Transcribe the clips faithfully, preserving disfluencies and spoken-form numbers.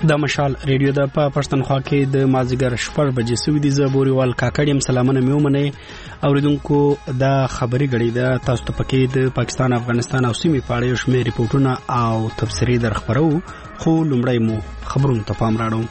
د مشال ریډیو د په پښتونخوا کې د مازیګر شپږ بجې سوي دي. زه بوريوال کاکړیم سلامونه میومنه اوریدونکو د خبري غړي د تاسو ته پکې د پاکستان افغانستان او سیمې په اړه شمېر ریپورتونه او تفسیري درخبرو خو لومړی مو خبرونه ته پام راړو.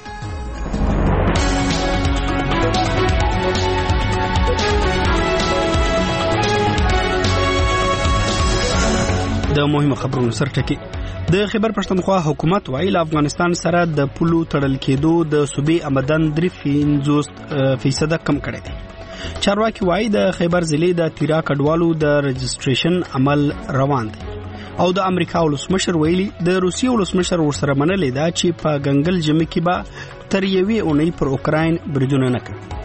د مهمه خبرونو سره ټکی د خیبر پښتونخوا حکومت وایي افغانستان سره د پولو تړل کېدو د صوبې آمدن درې پنځوس فیصد کم کړی دی. چارواکي وایي د خیبر ضلع د تیرا کډوالو د رجسټریشن عمل روان دی او د امریکا ولسمشر ویلي د روسیې ولسمشر ورسره منلې ده چې په ګنګل جمع کې به تر یوې اونۍ پر اوکراین بریدونه نه کوي.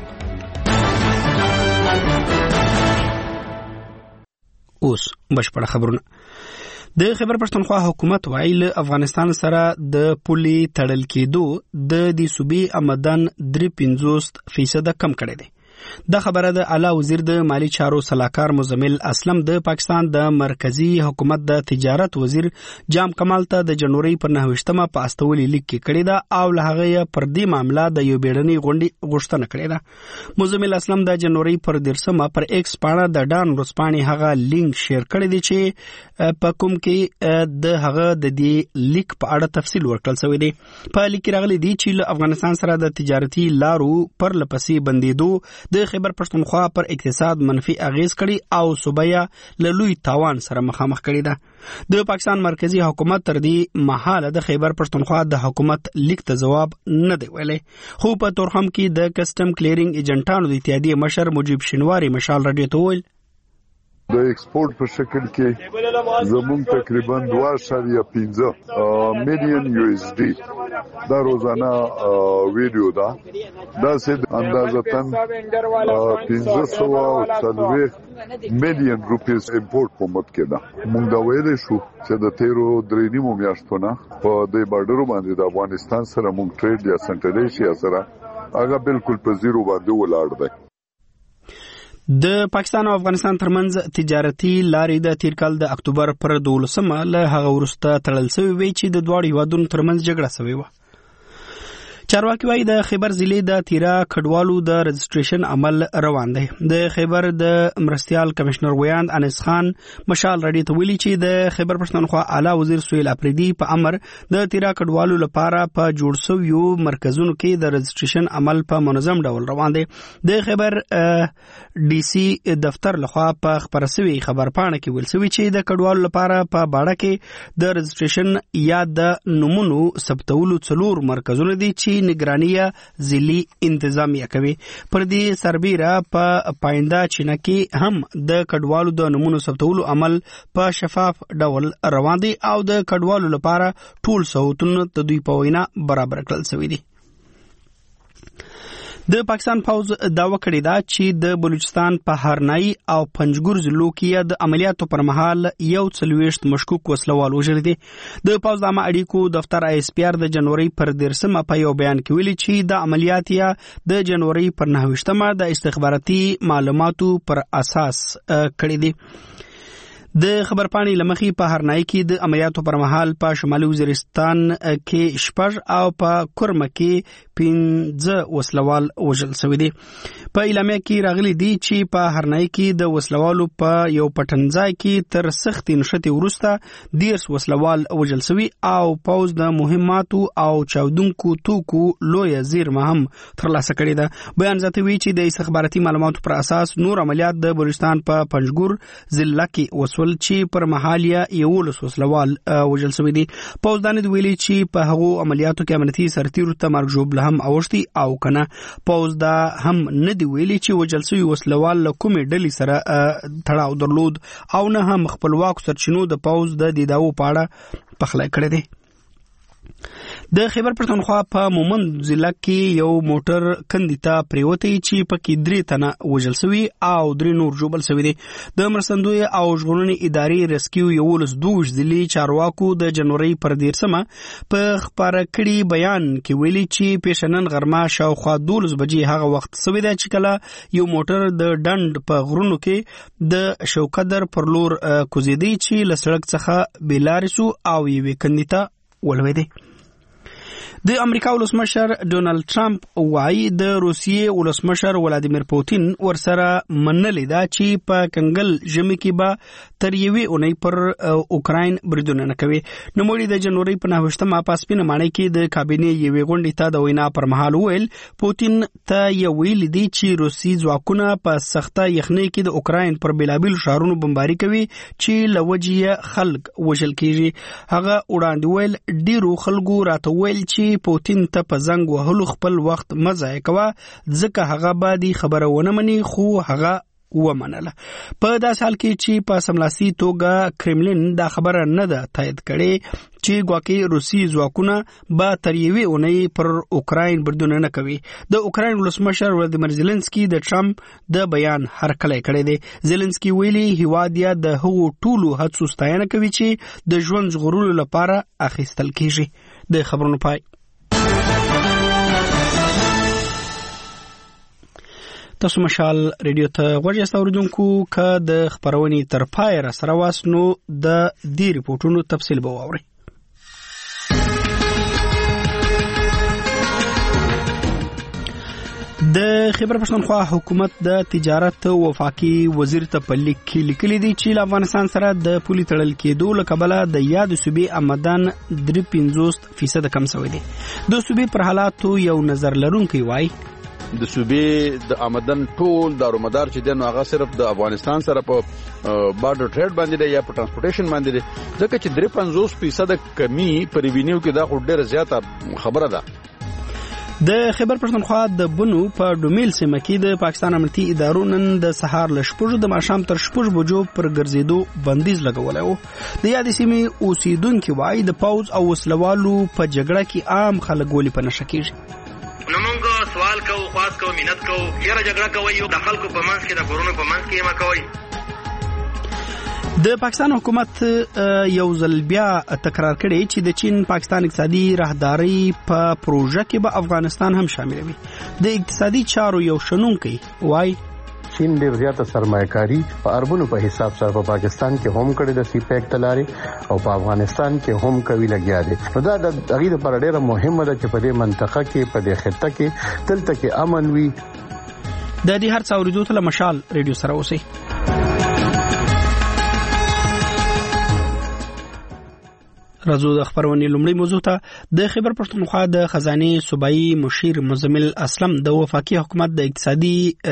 اوس بشپړه خبرونه. د خیبر پښتونخوا حکومت وایي له افغانستان سره د پولې تړل کېدو د دې صوبې آمدن درې پنځوس فیصد کم کړی دی. دا خبره د اعلی وزیر د مالی چارو سلاکار مزمل اسلم د پاکستان د مرکزی حکومت د تجارت وزیر جام کمال ته د جنوري پر نهویشتمه په استولي لیک کې کړی دا او له هغه پر دې معاملې د یو بیړني غونډې غوښتنه کړې ده. مزمل اسلم د جنوري پر دیرشمه پر ایکس پاڼه د ډان روسپاني هغه لینک شیر کړی دی چې په کوم کې د هغه د دې لیک په اړه تفصیل ورکړل شوی دی. په لیک راغلي دی چې له افغانستان سره د تجارتي لارو پر لپسې بندیدو د خیبر پښتونخوا پر اقتصاد منفي اغیز کړي او صوبیا له لوی تاوان سره مخامخ کړي ده. د پاکستان مرکزی حکومت تر دې مهاله د خیبر پښتونخوا د حکومت لیک ته جواب نه دی ویلي. خو په تورخم کې د کسٹم کلیرینګ ایجنټانو د اتحادیې مشر مجيب شینواری مشال رادیو ته ویل د ایکسپورت په شکل کې زموږ تقریبا دوه اعشاریه پنځه میلیون یو اس ډي دا روزانه ویډیو دا دا سید اندازتن پنځه سوه او څلوېښت میلیون روپیز امپورټ په مد کې ده. موږ دا ویلی شو چې د تیرو درې نیمو میاشتو نه په دې بارډرو باندې د افغانستان سره موږ ټریډ یا سنټرل ایشیا سره هغه بالکل په زیرو باندې ولاړ دی. د پاکستان او افغانستان ترمنځ تجارتي لارې د تیر کال د اکتوبر پر دولسمه له هغه وروسته تړل شوې وې چې د دواړو هیوادونو ترمنځ جګړه شوې وه. چارواکي وایي د خیبر ضلع د تیرا کډوالو د رجسټریشن عمل روان دی. د خیبر د مرستیال کمشنر ویاند انس خان مشال رډي ته ویلي چې د خیبر پښتونخوا اعلی وزیر سهیل اپریدي په امر د تیرا کډوالو لپاره په جوړ شویو مرکزونو کې د رجسټریشن عمل په منظم ډول روان دی. د خیبر ډي سي دفتر لخوا په خبر شوی خبرپاڼه کې ویل شوی چې د کډوالو لپاره په باړه کې د رجسټریشن یا د نمونو ثبتولو څلور مرکزونه دي چې نگرانیه ضلعي انتظامیه کوي. پر دې سربیره په پاینده چینه کې هم د کډوالو د نمونو ثبتولو عمل په شفاف ډول روان دی او د کډوالو لپاره ټول سهولتونه د دوی په وینا برابر کړل شوي دي. د پاکستان پوز داوا کړې ده چې د بلوچستان په هرنای او پنجګور ضلعو کې د عملیاتو پر مهال یو څلوېښت مشکوک وسلوال وژل دي. د پوز د عامه اړیکو دفتر آی اس پی آر د جنوري پر دیرشمه په یو بیان کې ویلي چې د عملیات یې د جنوري پر نهویشتمه د استخباراتي معلوماتو پر اساس کړې دي. د خبرپاڼې لمخې په هرنای کې د عملیاتو پر مهال په شمالي وزیرستان کې شپږ او په کورمه کې پنځه وسلوال وژل شوي دي. په اعلامیه کې راغلي دي چې په هرنای کې د وسلوالو په یو پټنځای کې تر سختې نښتې وروسته دیرش وسلوال وژل شوي او پوز د مهماتو او چاودونکو توکو لویه زیرمه هم ترلاسه کړې ده. بیان زیاتوي چې د استخباراتي معلوماتو پر اساس نور عملیات د بلوچستان په پنجګور ضلع کې وسول چې پر محالیا یولس وسلوال وژل شوي دي. پوز دانه ویلي چې په هغو عملیاتو کې امنیتي سرتیرو ته مرګ ژوبله هم اوښتي او کنه. پوز دا هم نه دی ویلي چې وژل شوي وسلوال له کومې ډلې سره تړاو درلود او نه هم خپلواکو سرچینو د پوز د دیداو په اړه پخلی کړی دی. د خیبر پښتونخوا په مومند ضلع کې یو موټر کندې ته پریوتی چې پکې درې تنه وژل شوي او درې نور ژوبل شوي دي. د مرستندوی او ژغورنې ادارې ریسکیو یولس دوه ضلعي چارواکو د جنوري پر دیرشمه په خپاره کړي بیان کې ویلي چې پیشنن غرمه شاوخوا دولس بجې هغه وخت شوی دی چې کله یو موټر د ډنډ په غرونو کې د شوکدر پر لور کوزیدي چې له سړک څخه بېلارې شو او یوې کندې ته ولوېدی. د امریکا ولسمشر ډونالد ټرمپ وایي د روسیې ولسمشر ولادیمیر پوتین ورسره منلې ده چې په کنګل ژمي کې به تر یوې اونۍ پر اوکراین بریدونه نه کوي. نوموړي د جنوري په نهه په سپینه ماڼۍ کې د کابینې یوې غونډې ته د وینا پر مهال وویل پوتین ته یې ویلي دي چې روسي ځواکونه په سخته یخنۍ کې د اوکراین پر بېلابېلو ښارونو بمباري کوي چې له وجې یې خلک وژل کېږي. هغه وړاندې ویل ډیرو خلکو راته ویل چې پوتین ته په زنګ وهلو خپل وخت مه ضایع کوه ځکه هغه به دې خبره ونه مني، خو هغه ومنله. په داسې حال کې چې په سملاسي توګه کرملین دا خبره نه ده تایید کړې چې ګواکې روسي ځواکونه به تر یوې اونۍ پر اوکراین بریدونه نه کوي. د اوکراین ولسمشر ولادیمیر زيلنسکي د ټرمپ د بیان هرکلی کړی دی. زيلنسکي ویلي هیواد یې د هغو ټولو هڅو ستاینه کوي چې د ژوند ژغورلو لپاره اخیستل کیږي. د خبرونو پای. تاسو مشال ریډیو ته غوږ یاست اوریدونکو. که د خبرونې تر پای را سره واست نو د دې ریپورتونو تفصیل به واورئ. د خیبر پښتونخوا حکومت د تجارت وفاقي وزیر ته په لیک کې لیکلي دي چې له افغانستان سره د پولي تړل کېدو له کبله د یاد صوبې آمدن درې پنځوس فیصد کم شوی دی. د صوبې پر حالاتو یو نظر لرونکی وایي د صوبې د آمدن ټول دارومدار چې دی نو هغه صرف د افغانستان سره په بارډر ټریډ باندې دی یا په ترانسپورټیشن باندې دی، ځکه چې درې پنځوس فیصد کمی په ریوینیو کې دا خو ډېره زیاته خبره ده. د خیبر پښتونخوا د بنو په ډومیل سیمه کې د پاکستان امنیتي ادارو نن د سهار له شپږو د ماښام تر شپږ بجو پر ګرځېدو بندیز لګولی و. د یادې سیمې اوسیدونکي وایي د پوځ او وسلوالو په جګړه کې عام خلک ولې په نشه کېږي. نو موږ سوال کوو، خواست کوو، مینت کوو، چېرې جګړه کوئ د خلکو په منځ کې د کورونو په منځ کې یې مه کوئ. د پاکستان حکومت یو ځل بیا تکرار کړی چې د چین پاکستان اقتصادي راهداري په پروژه کې به افغانستان هم شاملوي. د اقتصادي چارو یو شنونکی وایي چین ډیر زیاته سرمایه‌کاري په اربونو په حساب سره په پاکستان کې هم کړی د سی پیک تلاري او په افغانستان کې هم کوي لګیا دي. نو دا د هغې لپاره ډیره مهمه ده چې په دې منطقه کې په دې خطه کې دلته کې امن وي. د دې هر څه اورېدو ته له مشال ریډیو سره اوسئ. راځو د خبرونې لومړی موضوع ته. د خیبر پښتونخوا د خزانې صوبایي مشیر مزمل اسلم د وفاقي حکومت د اقتصادي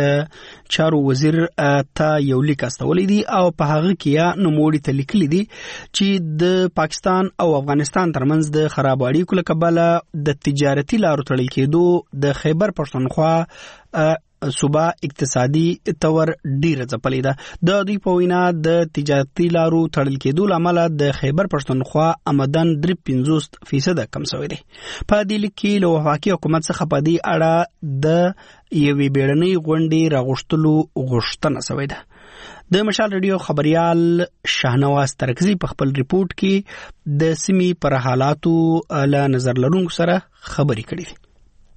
چارو وزیر ته یو لیک استولی دی او په هغه کې نوموړي ته لیکلي دي چې د پاکستان او افغانستان ترمنځ د خراب اړیکو له کبله د تجارتي لارو تړل کېدو د خیبر پښتونخوا صوبه اقتصادي تور ډیره ځپلې ده. د دوی په وینا د تجارتي لارو تړل کېدو له امله د خیبر پښتونخوا آمدن درې پنځوس فیصد کم شوی دی. په دې لیک کې له وفاقي حکومت څخه په دې اړه د یوې بیړنۍ غونډې راغوښتلو غوښتنه شوې ده. د مشال ریډیو خبريال شاهنواز ترکزي په خپل ریپورت کې د سیمې پر حالاتو له نظر لرونکو سره خبرې کړې دي.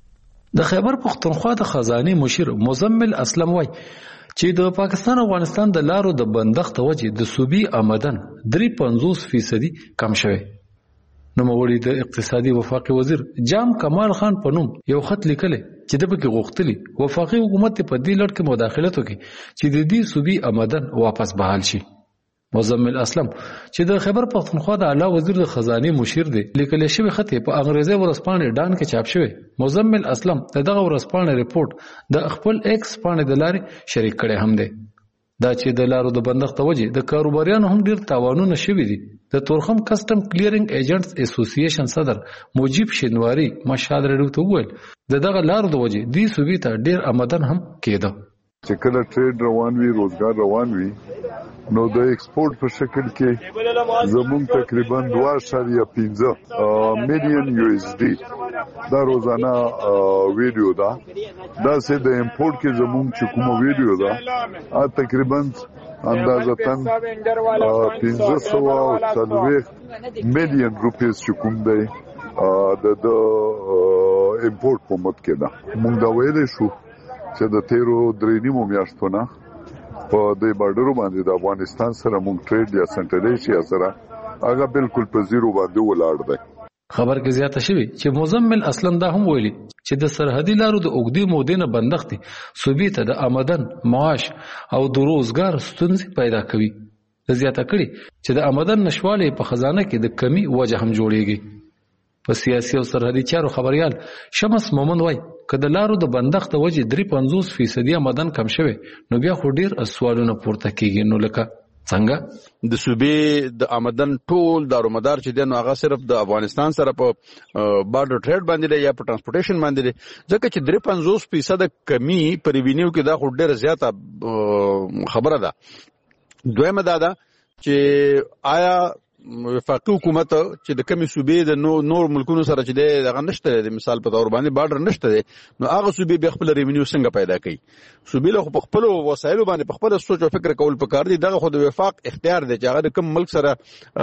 د خیبر پښتونخوا د خزانه مشیر مزمل اسلم وای چې د پاکستان او افغانستان د لارو د بندښت وجې د صوبې آمدن درې پنځوس فیصدي کم شوی. نو موړي د اقتصادي وفاقي وزیر جام کمال خان په نوم یو خط لیکلی چې د پکې غوښتلی وفاقي حکومت په دې لړ کې مداخلت وکړي چې د دې صوبې آمدن واپس بحال شي. مزمل اسلم چې د خیبر پښتونخوا د اعلی وزیر د خزانه مشیر دی لیکل شوی خط په انګریزي ورځپاڼې ډان کې چاپ شوی. مزمل اسلم دغه ورځپاڼې ریپورت د خپل ایکس پاڼې د لارې شریک کړي هم دی. دا چې د لارو د بندښت وجې د کاروباریانو هم ډیر تاوانونه شوي دي. د تورخم کسٹم کلیرینګ ایجنټس اسوسییشن صدر موجب شینواری مشال ریډیو ته وویل د دغه لارو د وجې دې صوبې ته ډیر آمدن هم کېده. چې کله ټریډ روان وي، روزګار روان وي، نو د ایکسپورټ په شکل کې زموږ تقریبا دوه اعشاریه پنځه میلیون یو ایس ډي دا روزانه ویډیو ده. دا سه د امپورټ کې زموږ چې کومه ویډیو ده تقریبا اندازتن پنځه سوه او څلوېښت میلیون روپیز چې کوم دی د امپورټ په مد کې ده. موږ دا ویلی شو چې د تیرو درې نیمو میاشتو نه په دې بارډرو باندې د افغانستان سره موږ ټریډ یا سنټرل ایشیا سره هغه بالکل په زیرو باندې ولاړ دی. خبر کې زیاته شوی چې مزمل اصلا دا هم ویلي چې د سرحدي لارو د اوږدې مودې نه بندښت صوبې ته د آمدن، معاش او د روزګار ستونزې پیدا کوي. د زیاته کړي چې د آمدن نشوالی په خزانه کې د کمی وجه هم جوړیږي. په سیاسي او سرحدي چارو خبريال شمس مومن وای که د لارو د بندښت وجه درې پنځوس فیصدي آمدن کم شوی نو بیا خو ډیر سوالونه پورته کیږي. نو لکه څنګه د صوبې د آمدن ټول دارومدار چې دی نو هغه صرف د افغانستان سره په بارډر ټریډ باندې دی یا په ټرانسپورټیشن باندې دی، ځکه چې درې پنځوس فیصد کمی په ریوینیو کې دا خو ډیره زیاته خبره ده. دویمه دا ده چې آیا وفاقي حکومت چې د کمی صوبې د نو نور ملکونو سره چې دی دغه نشته دی، مثال په تور باندې بارډر نشته دی، نو هغه صوبې بیا خپل ریوینیو څنګه پیدا کوي؟ صوبې له په خپل وسایلو باندې په خپل سوچ او فکر کول پکار دي. دغه خو د وفاق اختیار دی چې هغه د کوم ملک سره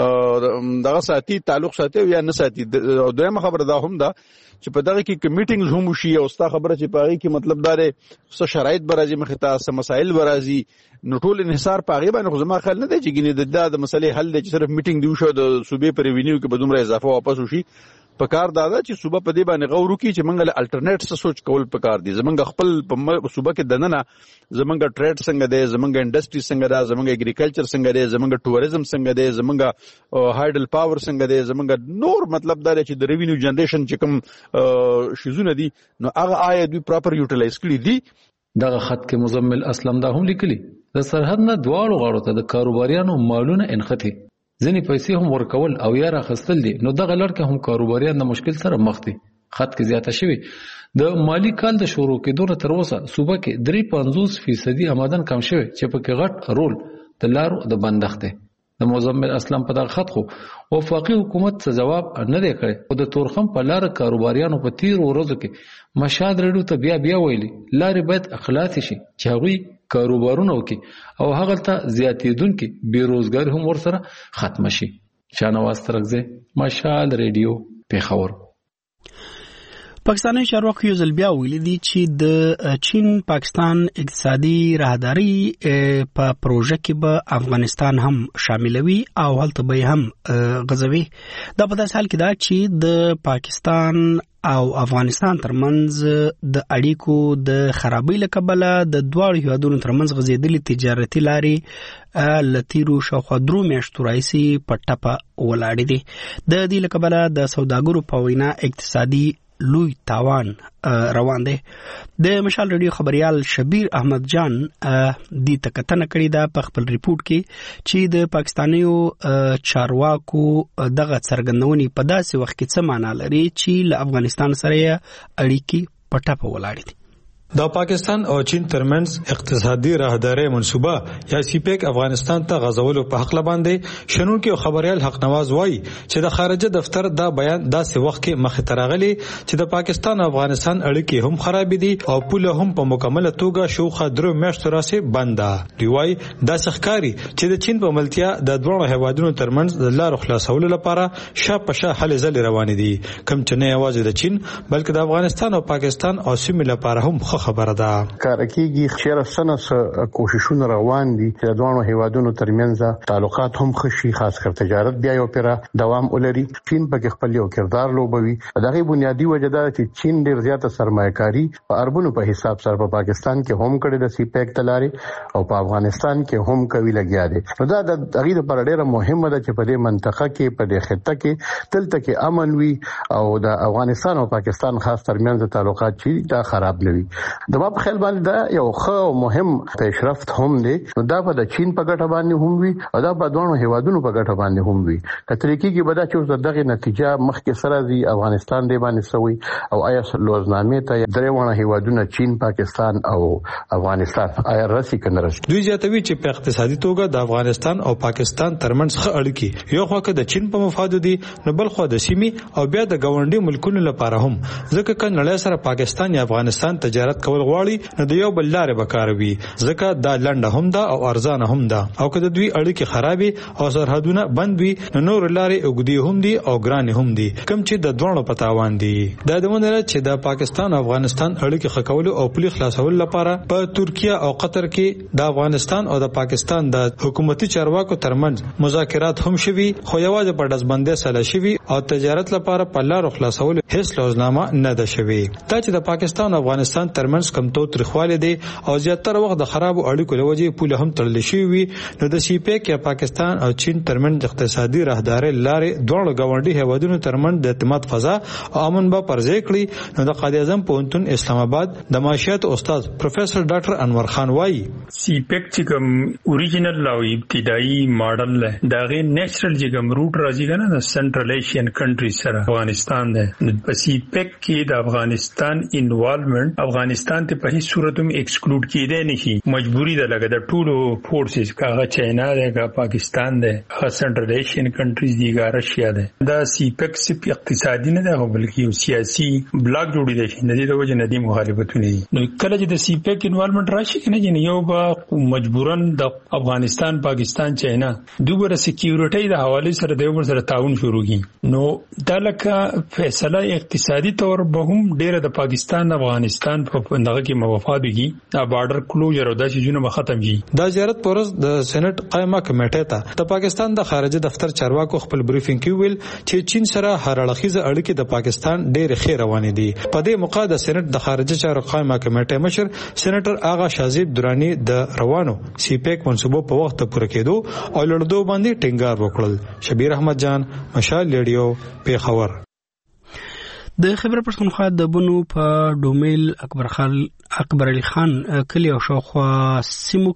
دغه ساتي تعلق ساتي یا نه ساتي. او دویمه خبره دا هم ده چې په دغه کې میټینګز هم وشي او ستا خبره چې پاغي کې مطلب دا دی څه شرایط برازي مخې ته څه مسایل برازي، نو ټول انحصار پاغي باندې خو زما خیال نه دی چې ګینه د د مسلې حل دی چې صرف میټینګ دی وشو د صوبې پر ریوینیو کې به دومره اضافه واپس وشي. پکار دا ده چې صوبه په دې باندې غور وکړي چې موږ له الټرنیټ څه سوچ کول پکار دي. زمونږ خپل په صوبه کې دننه زمونږ ټریډ څنګه دی، زمونږ انډستری څنګه ده، زمونږ اګریکلچر څنګه دی، زمونږ ټوریزم څنګه دی، زمونږ هایډل پاور څنګه دی، زمونږ نور مطلب دا دی چې د ریوینیو جنریشن چې کوم شیزونه دي نو هغه آیا دوی پراپر یوټیلایز کړي دي. دغه خط کې مزمل اسلم دا هم لیکلي د سرحد نه دواړو غاړو ته د کاروباریانو مالونه انختی، ځینې پیسې هم ورکول او یا راخستل دي، نو دغه لړ کې هم کاروباریان د مشکل سره مخ دي. خط کې زیاته شوی د مالی کال د شروع کېدو نه تر اوسه صوبه کې درې پنځوس فیصدي آمدن کم شوی چې پکې غټ رول د لارو د بندښت دی. د مزمل اسلام په دغه خط خو وفاقي حکومت څه جواب نه دی کړی او د تورخم په لار کاروباریانو په تیر ورځو کې مشهد ریډیو ته بیا بیا ویلي لارې باید اخلاص شي چې هغوی کاروبارونه وکړي او هغه ته زیاتېدونکي بېروزګاري هم ورسره ختمه شي. شاهنواز ترکزی، مشهد ریډیو، پېښور. پاکستاني چارواکو یو ځل بیا ویلي دي چې د چین پاکستان اقتصادي راهداري په پروژه کې به افغانستان هم شاملوي او هلته به هم غځوي. دا په داسې حال کې ده چې د پاکستان او افغانستان ترمنځ د اړیکو د خرابۍ له کبله د دواړو هیوادونو ترمنځ غځېدلې تجارتي لارې له تیرو شاوخوا درو میاشتو راهیسې په ټپه ولاړې دي. د دې له کبله د سوداګرو په وینا اقتصادي لوی تاوان روان دی. د مشال ریډیو خبريال شبیر احمد جان د تکتنه کړی دا په خپل ریپورت کې چې د پاکستانیو چارواکو دغه څرګندونې په داسې وخت کې څه معنا لري چې له افغانستان سره اړیکې په ټپه ولاړې دي. د پاکستان او چین ترمنځ اقتصادي راهداري منصوبه یا سی پیک افغانستان ته غزولو په حق باندې شنونکو او خبريال حق نواز وایي چې د خارجه دفتر دا بیان داسې وخت کې مخ ته راغلی چې د پاکستان او افغانستان اړیکې هم خراب دي او پوله هم په مکمله توګه شوخه درو میاشتو راسي بنده. دی وایي داسې ښکاری چې د چین په ملتیا د دوه هیوادونو ترمنځ د لارو خلاصولو لپاره شاپ په شا حل ځل روان دي، کوم چې نه یوازې د چین بلکې د افغانستان او پاکستان او سیمې لپاره هم خبره ده. کار کېږي خیر سنه کوششونه روان دي چې د دوه هیوادونو ترمنځ تعلقات هم خشي، خاص کر تجارت بیا یو پیرا دوام ولري. چین په خپل یو کردار لوبوي. دغه بنیادی وجه ده چې چین ډیر زیاته سرمایه‌کاري په اربونو په حساب سره په پاکستان کې هم کړی د سی پیک تلاري او په افغانستان کې هم کوي لګیا دي. نو دا د هغه لپاره ډیره مهمه ده چې په دې منطقه کې په دې خطه کې تلته کې امن وي او د افغانستان او پاکستان خاص ترمنځ تعلقات چې دا خراب نه وي. د په خیال باندې دا یو ښه او مهم پیشرفت هم دی. دا په د چین په ګټه باندې هم وي او دا په دوه هیوادونو په ګټه باندې هم وي. کترې کې به دا چې دغه نتیجه مخکې سره دی افغانستان دی باندې سوي او آیا لوزنامې ته درېونه هیوادونه چین، پاکستان او افغانستان آیا راسي کنه راسي. دوی زیاتوي چې په اقتصادي توګه د افغانستان او پاکستان ترمنځ ښه اړیکې یو خو کې د چین په مفاد دي نو بل خو د سیمې او بیا د ګاونډي ملکونو لپاره هم، ځکه چې نړۍ سره پاکستان یا افغانستان تجارت تجارت کول غواړي نو د یو بل لارې بکاروي ځکه دا لنډه هم ده او ارزانه هم ده او که د دوی اړیکې خرابې او سرحدونه بند وي نو نور لارې اوږدې هم دي او ګرانې هم دي کوم چې د دواړو په تاوان دي. دا د ونه چې د پاکستان او افغانستان اړیکې ښه کولو او پولي خلاصولو لپاره په ترکیه او قطر کې د افغانستان او د پاکستان د حکومتي چارواکو ترمنځ مذاکرات هم شوي خو یوازې په ډزبندۍ سره شوي او تجارت لپاره په لارو خلاصولو هیڅ لوزنامه نه ده شوي. دا چې د پاکستان او افغانستان ترمنځ کم تو تریخوالی دی او زیاتره وخت د خرابو اړیکو له وجې پوله هم تړل شوي وي نو د سی پیک یا پاکستان او چین ترمنځ اقتصادي راهداري لارې دواړو ګاونډي هیوادونو ترمنځ د اعتماد فضا او امن به پرځای کړي نو د قائد اعظم پوهنتون اسلام آباد د معاشیات استاد پروفیسور ډاکټر انور خان وایي سی پیک چې کوم اوریجنل او ابتدایي ماډل له داغه نیچرل چې کوم روټ راځي کنه د سنټرل ایشین کنټریز سره افغانستان ده په سی پیک کې د افغانستان انوالومنت افغانستان ته په هیڅ صورت هم ایکسکلود کېدای نشي مجبوری ده لکه د ټولو فورسز کاغه چاینا ده کا پاکستان ده خاص سنټرل ایشین کنټریز دی ګا رشیا ده دا سی پیک سپ اقتصادي نه ده بلکې یو سیاسي بلاک جوړی دی چې د دې د وجه نه دی مخالفتونه دي نو کله چې د سی پیک انوالومنت راشي کنه چې یو به مجبورن د افغانستان پاکستان چاینا دوبره سکیورټي د حواله سره د یو سره تعاون شروع کی نو دا لکه فیصله اقتصادي تور به هم ډیره د پاکستان افغانستان په دغه کې موافقه دا بارډر کلوزر او د شجونو ختم کی. دا زیارت پورز د سېنات قائمه کمیټه ته د پاکستان د خارجه دفتر چارواکو خپل بریفینګ کې ویل چې چین سره هر اړخیزه اړیکې د پاکستان ډېر ښه روانې دي. په دې موقع د سېنات د خارجه چارو قائمه کمیټه مشر سېنیټر آغا شازیب درانی د روانو سی پیک منصوبو په وخت پوره کېدو او لړدو باندې ټینګار وکړل. شبیر احمد جان مشال لیډیو پیښور. د خبر پښتونخوا د بنو په ډومیل اکبر خان اکبر علي خان کلی او شاوخوا سیمو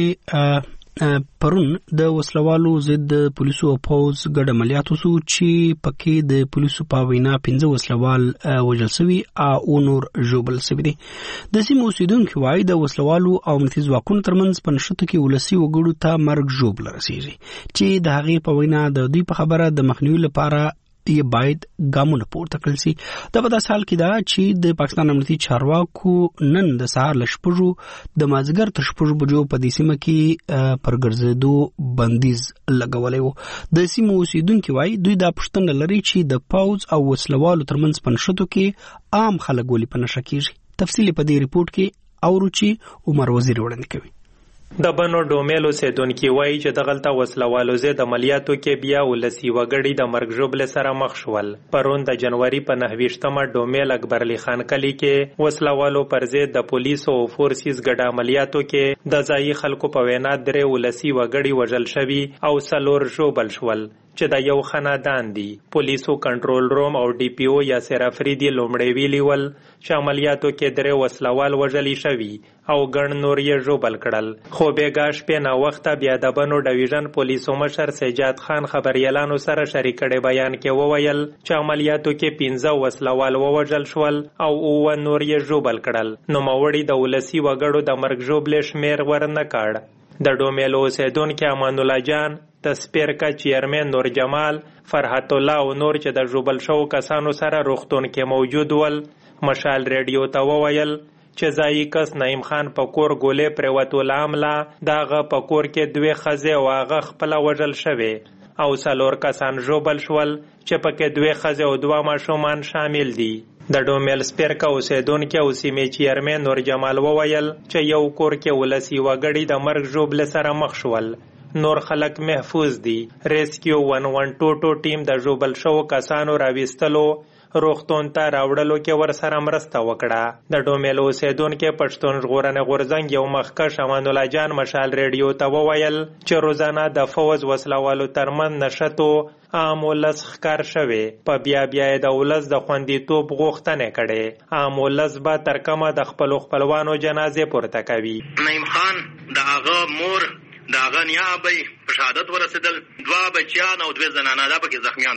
کې پرون د وسلوالو ضد پولیسو او پوز ګډ عملیات وسو چې پکې د پولیسو په وینا پنځه وسلوال وژل شوي او نور ژوبل شوي دي. د سیمو اوسیدونکو وايي د وسلوالو او امنیتي ځواکونو ترمنځ په نښته کې ولسي وګړو ته مرګ ژوبل رسیږي چې د هغې په وینا د دوی په خبره د مخنیوي لپاره یې باید ګامونه پورته کړل شي. دا په داسې حال کې ده چې د پاکستان امنیتي چارواکو نن د سهار له شپږو د مازدیګر تر شپږو بجو په دې سیمه کې پر ګرځېدو بندیز لګولی و. د سیمو اوسیدونکي وایي دوی دا پوښتنه لري چې د پوځ او وسلوالو ترمنځ په نښتو کې عام خلک ولې په نښه کېږي. تفصیل په دې ریپورت کې اورو چې عمر وزیر وړاندې کوي. د بنو ډومیل اوسیدونکي وایي چې دغلته وسلوالو ضد عملیاتو کې بیا ولسي وګړي د مرګ ژوبلې سره مخ شول. پرون د جنوري په نهه ویشتمه ډومیل اکبر علي خان کلي کې وسلوالو پر ضد د پولیسو او فورسز ګډ عملیاتو کې د ځایي خلکو په وینا درې ولسي وګړي وژل شوي او څلور ژوبل شول چې د یو خاندان دي. پولیسو کنټرول روم او ډي پی او یاسر افریدي لومړی ویلي ول چې عملیاتو کې درې وسلوال وژلي شوي او ګڼ نور یې ژوبل کړل. خو بېګا شپې ناوخته بیا د بنو ډویژن پولیسو مشر سجاد خان خبریالانو سره شریک کړی بیان کې وویل چې عملیاتو کې پنځه وسلوال ووژل شول او اووه نور یې ژوبل کړل. نوموړي د ولسي وګړو د مرګ ژوبلې شمېر ورنه کړ. د ډومیل اوسیدونکي امان الله جان د سپیرکا چیرمن نور جمال فرحت الله او نور چې د ژوبل شوو کسانو سره روغتون کې موجود ول مشال ریډیو ته وویل چې ځایي کس نعیم خان په کور ګولې پرېوتو له امله د هغه په کور کې دوې ښځې او هغه خپله وژل شوې او څلور کسان ژوبل شول چې پکې دوې ښځې او دوه ماشومان شامل دي. د ډومیل سپیرکا اوسیدونکي او سیمې چیرمن نور جمال وویل چې یو کور کې ولسي وګړي د مرګ ژوبلې سره مخ شول. نور خلک محفوظ دي. ریسکیو ون ون ټو ټو ټیم د ژوبل شوو کسانو راویستلو روغتون ته راوړلو کې ورسره مرسته وکړه. د ډومیل اوسیدونکي پښتون ژغورنې غورځنګ یو مخکښ امان الله جان مشال ریډیو ته وویل چې روزانه د فوز وسلوالو ترمنځ نښتو عام ولس ښکار شوی. په بیا بیا یې د ولس د خوندیتوب غوښتنې کړې. عام ولس به تر کومه د خپلو خپلوانو جنازې پورته کوي. نعیم خان د هغه مور د هغه نیا ابۍ په شهادت ورسېدل. دوه بچیان او دوې زنانه دا پکې زخمیان شول.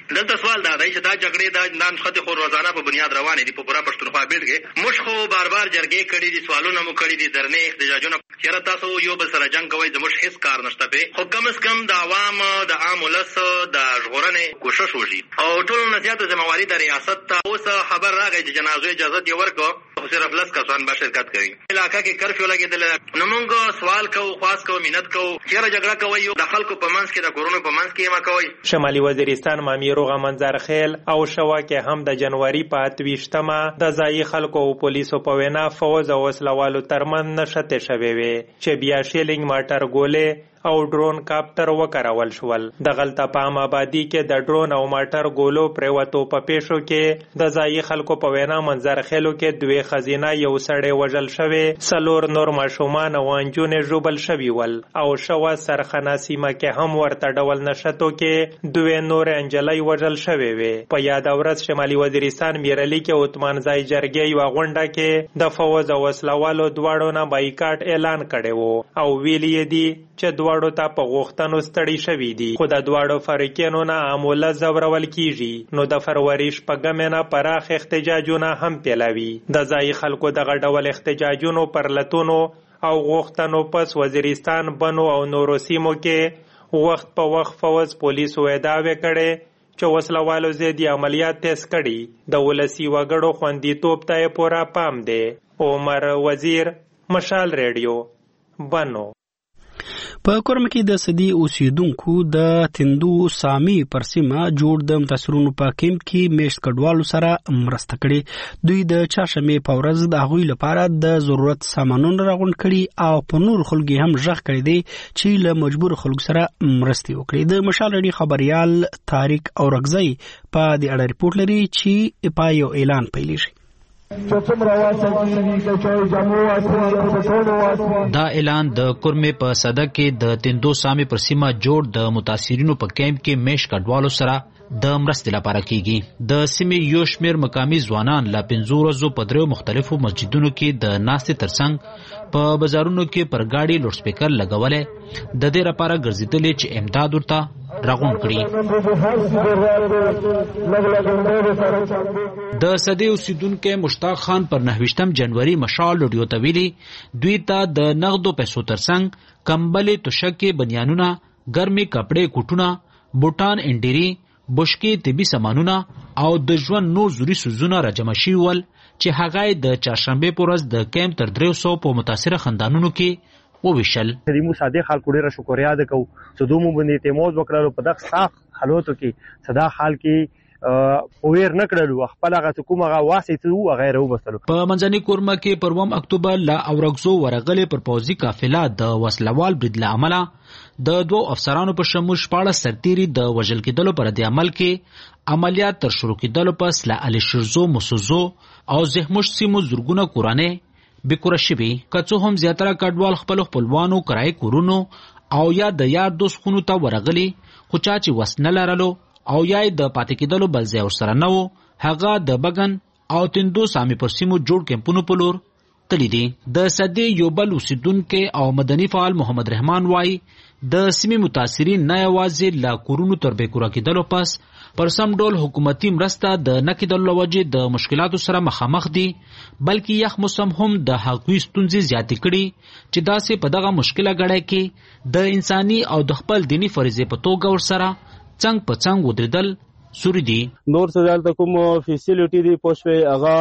دلته سوال دا دی چې دا جګړې دا نسخه خو روزانه په بنیاد روانې دي په پوره پښتونخوا بیلټ کې. موږ خو بار بار جرګې کړي دي، سوالونه مو کړي دي، درنې احتجاجونه. چېرې تاسو یو بل سره جنګ کوئ، زموږ هېڅ کار نشته پې، خو کم از کم د عوام د عام ولس د ژغورنې کوشش وشي. او ټولو نه زیاته ذمهواري د ریاست ته. اوس خبر راغی چې جنازو اجازت یې ورکړو، خو صرف لس کسان به شرکت کوي. علاقه کې کرفیو لګېدلی، نو موږ سوال کوو، خواست کوو، منت کوو، چېرې جګړه کوئ د خلکو په منځ کې، د کورونو په منځ کې یې مه کوئ. شمالي وزیرستان مامي روغه منظرخیل او شوا کې هم د جنوري په اتویشتمه د ځایي خلکو او پولیسو په وینا فوز او وسلوالو ترمن نښتې شوې وې چې بیا شیلینګ ماټر ګولې او ډرون کاپټر وکارول شول. د غلطه پام آبادی کې د ډرون او ماټر ګولو پریوتو په پیښو کې د ځایي خلکو په وینا منظرخیلو کې دوی خزینه یو سړی وژل شوی، څلور نور ماشومان او نجونې ژوبل شوي ول. او شوا سرخانه سیمه کې هم ورته ډول نښتو کې دوی نور انجلۍ وژل شوې وې. په یاد ورځ شمالي وزیرستان میرلي کې عثمانزای جرګې یوه غونډه کې د فوز او وسلوالو دواړو نه بایکاټ اعلان کړی و او ویلي یې دي چې دواړو ته په غوښتنو ستړي شوي دي، خو د دواړو فریقینو نه معامله ځورول کیږي. نو د فروری شپږمې نه پراخ احتجاجونه هم پیلوي. د ځایي خلکو دغه ډول احتجاجونو پر لتونو او غوښتنو پس وزیرستان، بنو او نورو سیمو کې وخت په وخت فوز پولیسو ادعاوې کړي چې وسلوالو ضدي عملیات تیز کړي. د ولسي وګړو خوندیتوب ته یې پوره پام دی. عمر وزیر، مشال ریډیو، بنو. په کورم کې د سدي اوسیدونکو د تندو سامي پر سیمه جوړ د متاثرونو په کیمپ کې میشت کډوالو سره مرسته کړي. دوی د چاشمې په ورځ د هغوی لپاره د ضرورت سامانونه راغونډ کړي او په نور خلکو هم ژغ کړي دي چې له مجبور خلکو سره مرستې وکړي. د مشال رډي خبريال طارق اورغزی په دې اړه ریپورت لري چې په یو اعلان پیلېږي. دا اعلان د کورمې په صدک کې د تندو سامي پر سیمه جوړ د متاثرینو په کیمپ کې میش کډوالو سره د مرستې لپاره کیږي. د سیمې یو شمېر مقامي ځوانان لا پنځو ورځو په دریو مختلفو مسجدونو کې د ناستې ترڅنګ په بازارونو کې پر ګاډي لوډ سپیکر لګولې د دې لپاره ګرځېدلې چې امداد ورته راغونډ کړي. د سدي اوسیدونکو مشتاق خان پر نهویشتم جنوري مشال رادیو ته ویلي دوی ته د نغدو پیسو ترڅنګ کمبلې، توشکې، بنیانونه، ګرمې کپړې، کوټونه، بوټان، انډيري، بشکې، طبي سامانونه او د ژوند نور ضروري سوزونه راجمع شوي ول چې هغه د چهارشنبې په ورځ د کیمپ تر دریو سوو په متاثره خاندانونو کې وویشل. دمو صادق خلکو ډیره شکریا ده کو چې دومره باندې اعتماد وکړو په دغه سخت حالاتو کې صدا حال کې اویر نکړلو خپل هغه کومه واسطه او غیره وبسلو. په منځني کورمه کې پر اووم اکتوبر لا اورغزو ورغلې پر پوځي قافله د وسلوال برید له امله د دوو افسرانو په شمول شپاړس سرتیري د وژل کېدلو پر د عمل کې عملیات تر شروع کېدلو پس له علي شرزو، مسوزو او زهموش سیمو زرګونه کورانه بکوره شوي. که څه هم زیاتره کډوال خپل خپلوانو، کرایي کورونو او یا د یار دوست خونو ته ورغلي، خو چا چې وس نه لرلو او یا د پاتې کېدلو بل ځای ورسره نه و، هغه د بګن او تندو سامي پر سیمو جوړ کیمپونو په لور تللی دي. د سدي یو بل اوسیدونکو او مدني فعال محمد رحمان وایي د سیمې متاثرین نه یوازې لا کورونو تر بیکوره کېدلو پس پر سم ډول حکومتي مرسته د نه کېدلو وجې د مشکلاتو سره مخامخ دي، بلکې یخ موسم هم د هغوی ستونزې زیاتې کړي چې داسې په دغه مشکله غړی کې د انساني او د خپل دیني فریضې په توګه ورسره څنګ په څنګ ودرېدل سوري دي. نور څه دلته کوم فیسیلیټي دی پوښوي هغه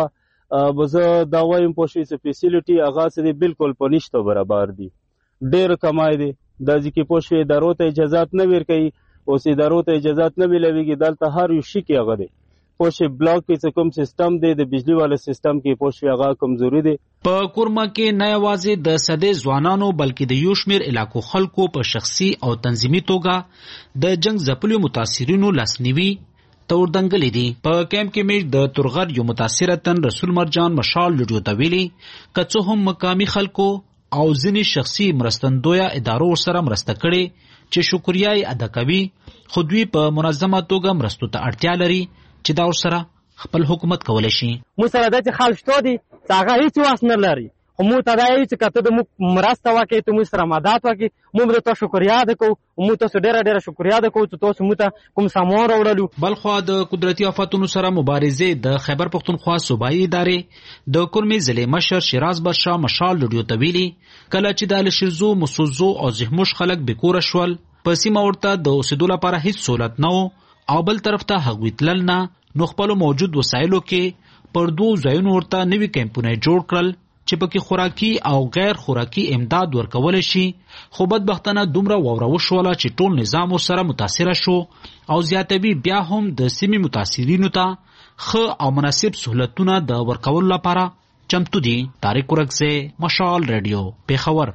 بزه دا وایم پوښوي چې فیسیلیټي هغه څه دی بالکل په نشته برابر دي، ډېر کمای دي. د ځکه پوښوي ادارو ته اجازه نه ورکوي، اوس ادارو ته اجازه نه ملويږي. دلته هر یو شي کې هغه دی پوښي بلاک کې کوم سیستم دی د بجلی والا سیستم کې پوښي هغه کمزوري دی. په کورما کې نه یوازې د سده ځوانانو بلکې د یو شمېر علاقو خلکو په شخصي او تنظیمي توګه د جنگ ځپلو متاثرینو لاسنیوي تور دنګلې دي. په کیمپ کې مې د تورغر یو متاثره تن رسول مرجان مشال لډیو ته ویلي کڅو هم مقامی خلکو او ځینې شخصي مرستندویا ادارو سره مرسته کړي چې شکریا یې ادا کوي، خو دوی په منظمه توګه مرستو ته اړتیا لري چې دا ورسره خپل حکومت کولای شي. موږ سره د خلک شته دي هغه هیڅ واس نه لري خو موږ ته دا یي چې که ته د موږ مرسته وکړې ته موږ سره مدد وکړې موږ به د تا شکریا ادا کوو موږ تاسو ډېره ډېره شکریا ادا کوو چې تاسو موږ ته کوم سامان راوړلو. بلخوا د قدرتي آفتونو سره مبارزې د خیبر پښتونخوا صوبایي ادارې د کورمې ضلع مشر شیراز بادشاه مشال رادیو ته ویلي کله چې د الشرزو مسوزو او زهموش خلک بېکوره شول په سیمه ورته د اوسېدو لپاره هیڅ سهولت نه و او بل طرف ته هغوی تلل نه نو خپلو موجود وسایلو کې پر دوو ځایونو ورته نوي کیمپونه جوړ کړل چې پکې خوراکي او غیر خوراکي امداد ورکولی شي خو بدبختانه دومره واوره وشوله چې ټول نظام ورسره متاثره شو او زیاتوي بیا هم د سیمې متاثرینو ته ښه او مناسب سهولتونه د ورکولو لپاره چمتو دي. طارق ورکزی مشال رادیو پیښور.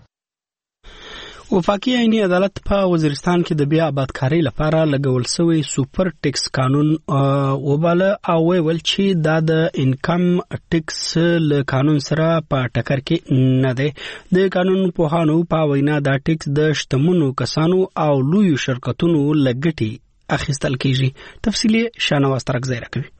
وفاقي عیني عدالت په وزیرستان کې د بیا آبادکارۍ لپاره لګول شوی سوپر ټیکس قانون وباله او ویل چې دا د انکم ټیکس له قانون سره په ټکر کې نه دی. د قانون پوهانو په وینا دا ټیکس د شتمنو کسانو او لویو شرکتونو لګټي اخیستل کیږي. تفصیلی شانواز ترکزی راکوي.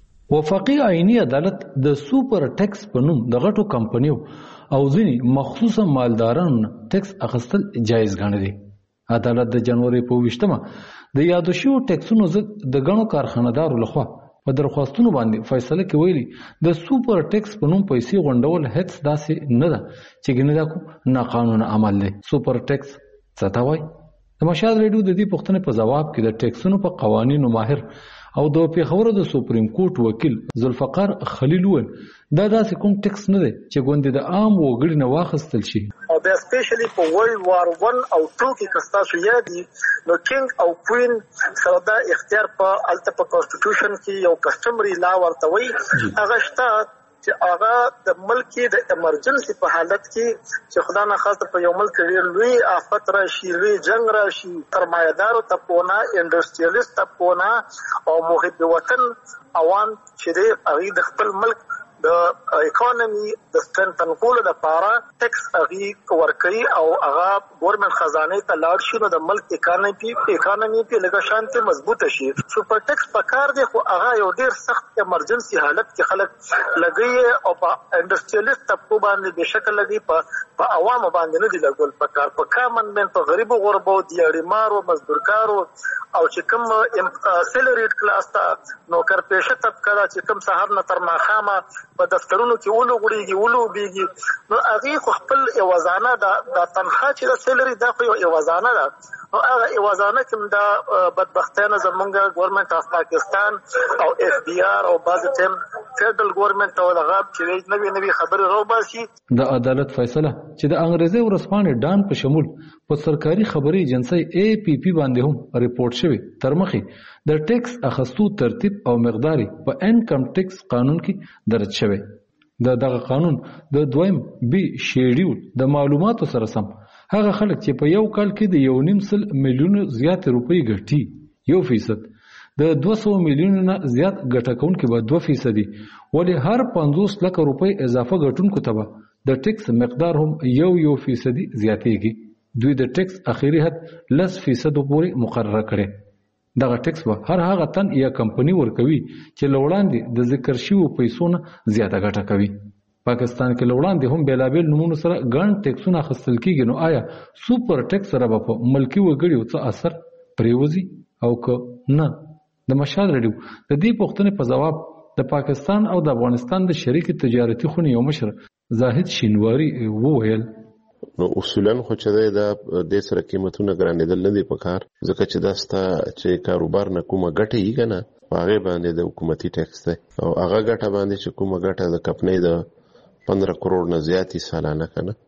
وفاقي عیني عدالت د سوپر ټیکس په نوم د غټو کمپنیو او ځینې مخصوصه مالدارانو ټیکس اخیستل جایز ګڼلي. عدالت د جنوري په ویشتمه د یادو شویو ټیکسونو ضد د ګڼو کارخانه‌دارو لخوا په درخواستونو باندې فیصله کې ویلي د سوپر ټیکس په نوم پیسې غونډول هیڅ داسې نه ده چې ګنې دا کوم ناقانونه عمل دی. سوپر ټیکس څه ته وایي؟ د مشال ریډیو د دې پوښتنې په ځواب کې د ټیکسونو په قوانینو ماهر او د پیښور د سوپریم کورټ وکیل ذوالفقار خلیل وویل دا داسې کوم ټیکس نه دی چې ګوندې د عام وګړي نه واخیستل شي. او بیا سپیشلی په ورلد وار ون او ټو کې که ستاسو یادي نو کینګ او کوین سره دا اختیار په هلته په کانسټیټیوشن کې یو کسټمري لا ورته وایي هغه شته چې هغه د ملک د ایمرجنسي په حالت کې چې خدا نه خاصه په یو ملک ډېر لوی آفت راشي لوی جنگ راشي سرمایه‌دارو تپونه انډسټریالیست تپونه او محب وطن عوام چې دی هغوی د خپل ملک د اکانومي د سترنتن کولو لپاره ټیکس هغوی ورکوي او هغه ګورنمنټ خزانې ته لاړ شي نو د ملک اکانومي اکانومي پې لږه شانتې مضبوطه شي. سوپر ټیکس په کار دی خو هغه یو ډېر سخت ایمرجنسي حالت کې خلک لګوي او په انډسټریالیست طبقو باندې بېشکه لګوي په عوامو باندې نه دي لګول په کار په کامن مین په غریبو غربو دیاړیمارو مزدورکارو او چې کوم سیلریډ کلاس ته نوکر پیشه طبقه ده چې کوم سهار نه تر ماښامه په دفترونو کې ولوغړېږي ولوبېږي نو هغې خو خپل ایوازانه د تنخوا چې د سیلري دا خو یو ایوازانه ده نو هغه ایوازانه کې دا بدبختیانه زمونږ ګورنمنټ اف پاکستان او اف بي آر او بعضې ټایم فیډرل ګورنمنټ او دغه چې نوې نوې خبرې راوباسي. د عدالت فیصله چې د انګریزي ورځپاڼې ډان په شمول په سرکاري خبري ایجنسۍ اے پی پی باندې هم ریپورت شوی تر مخې د ټیکس اخیستو ترتیب او مقداري په انکم ټیکس قانون کې درج شوی. د دغه قانون د دویم بي شیډول د معلوماتو سره سم هغه خلک چې په یو کال کې د یو نیم سل میلیونو زیات روپۍ ګټي یو فیصد د دوه سوه میلیونو نه زیات ګټه کوونکي به دوه فیصدي ولې هر پنځوس لکه روپۍ اضافه ګټونکو ته به د ټیکس مقدار هم یو یو فیصدي زیاتېږي. دوی د ټیکس اخیری حد لس فیصدو پورې مقرره کړي. دغه ټیکس به هر هغه تن یا کمپنی ورکوي چې له وړاندې د ذکر شویو پیسو نه زیاته ګټه کوي. پاکستان کې له وړاندې هم بېلابېل نومونو سره ګڼ ټیکسونه اخیستل کېږي نو آیا سوپر ټیکس سره به په ملکي وګړیو څه اثر پرېوځي او که نه؟ د مشال رادیو د دې پوښتنې په ځواب د پاکستان او د افغانستان د شریک تجارتي خونې یو مشر زاهد شینواري وویل نو اصولا خو چې دی دا دې سره قیمتونه ګرانېدل نه دي په کار ځکه چې دا ستا چې کاروبار نه کومه ګټه یي که نه په هغې باندې د حکومتي ټیکس دی او هغه ګټه باندې چې کومه ګټه د کمپنۍ د پندره کروڑ نه زیاتې سالانه که نه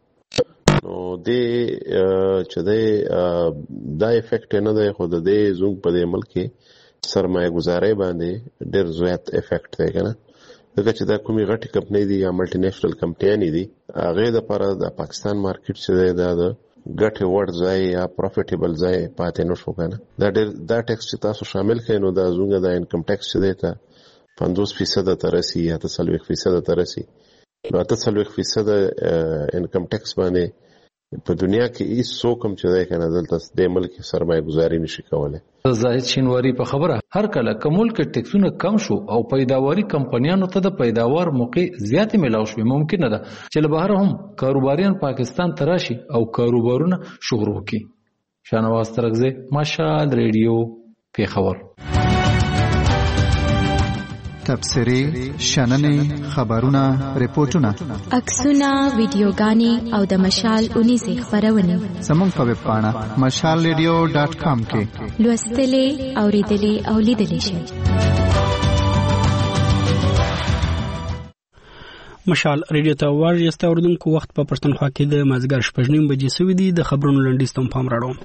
نو دې چې دی دا افیکټ نه دی خو د دې زموږ په دې ملک کې سرمایه ګزارۍ باندې ډېر زیات افیکټ دی که نه ځکه چې دا کومې غټې کمپنۍ دي یا ملټي نیشنل کمپنیانې دي هغې دپاره د پاکستان مارکیټ چې دی دا د ګټې وړ ځای یا پروفیټیبل ځای پاتې نه شو که نه دا ډېر دا ټیکس چې تاسو شامل کړئ نو دا زموږ د انکم ټیکس چې دی ته پنځوس فیصده ته رسي یا اته څلوېښت فیصده ته رسي نو اته څلوېښت فیصده انکم ټیکس باندې په دنیا کې هیڅ څوک هم چې دی کنه دلته د ملک سرمایه گذاري نشي کولای. زاهد شینواری په خبره هر کله کومل کې ټیکسونه کم شو او پیداواري کمپنیانو ته د پیداوار موقع زیاتې ملاو شوې ممکن ده چې له بهر هم کاروباریان پاکستان ته راشي او کاروبارونه شروع وکړي. شانواز ترغزه مشال ریډیو پیښور. تبصرې، شننې، خبرونه، ریپورتونه، عکسونه، ویډیوګانې او د مشال اونیزې خپرونې زموږ په ویب پاڼه مشال ریډیو ډاټ کام کې لوستلې، اوریدلې او لیدلې شئ. مشال ریډیو ته ورجسته اوردونکو وخت په پښتونخوا کې د مازیګر شپږ نیم بجې سوي دي. د خبرونو لنډیز ته پام راوړم.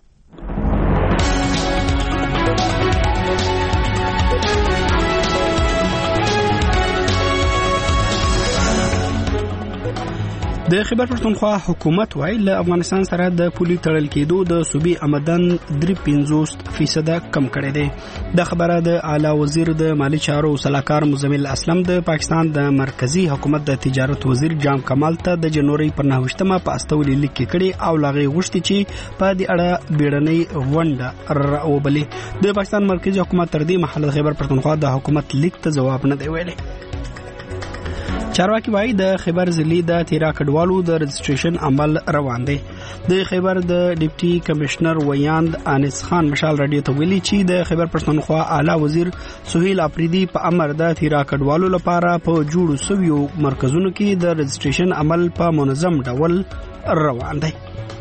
د خیبر پښتونخوا حکومت وايي له افغانستان سره د پولي تړل کېدو د صوبې آمدن درې پنځوس فیصد کم کړی دی. د خبره د اعلی وزیر د مالی چارو صلاحکار مزمل اسلم د پاکستان د مرکزی حکومت د تجارت وزیر جام کمال ته د جنوري پر نهویشتمه په استولې لیک کړي او لاغي غوښتي چې په دې اړه بیړنۍ غونډه راوبلي. د پاکستان مرکزی حکومت تر دې مهاله خیبر پښتونخوا د حکومت لیک ته جواب نه دی ویلي. چارواکي وايي د خیبر ضلع د تیرا کډوالو د رجسټریشن عمل روان دی. د خیبر د ډیپټي کمشنر ویاند انس خان مشال رادیو ته ویلي چې د خیبر پښتونخوا اعلی وزیر سہیل افریدي په امر د تیرا کډوالو لپاره په جوړو سویو مرکزونو کې د رجسټریشن عمل په منظم ډول روان دی.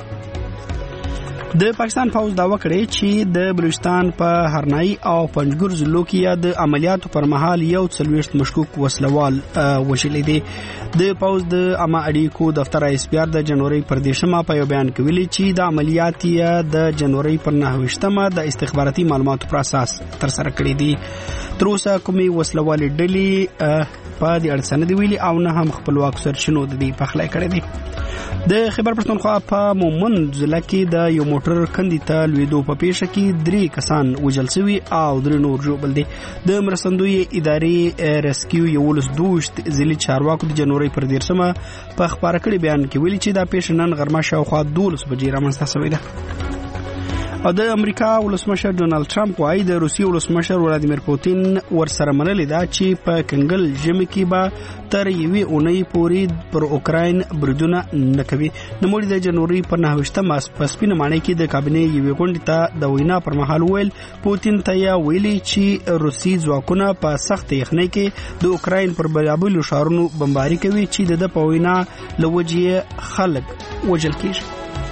د پاکستان فوج داوا کړی چې د بلوچستان په هرنای او پنجګور ضلعو کې د عملیاتو پر مهال یو څلوېښت مشکوک وسلوال وژلي دي. د فوج د عامه اړیکو دفتر ایس پی آر د جنوري پر دیشمه په یو بیان کې ویلي چې د عملیات یې د جنوري پر نهویشتمه د استخباراتي معلوماتو پر اساس تر سره کړې دي. تر اوسه کومې وسلوالې ډلې په دې اړه سند ویلي او نه هم خپلواک سرچینو د دې پخلی کړی دی. د خیبر پښتونخوا په مومند ضلع کې د یو موټر کندې ته لوېدو په پیښه کې درې کسان وژل شوي او درې نور ژوبل دي. د مرستندوی ادارې ریسکیو یولس دوشت ضلعي چارواکو د جنوري پر دیرشمه په خپاره کړي بیان کې ویلي چې دا پیښه نن غرمه شاوخوا دولس بجې رامنځته شوې ده. او د امریکا ولسمشر ډونالد ټرمپ وايي د روسیې ولسمشر ولادیمیر پوتین ورسره منلې ده چې په کنګل ژمي کې به تر یوې اونۍ پورې پر اوکراین بریدونه نه کوي. نوموړي د جنوري پر نهویشتمه په سپینه ماڼۍ کې د کابینې یوې غونډې ته د وینا پر مهال ویل پوتین ته یې ویلي چې روسي ځواکونه په سخت یخنۍ کې د اوکراین پر بېلابېلو ښارونو بمباري کوي چې د ده په وینا له وجې خلک وژل کېږي.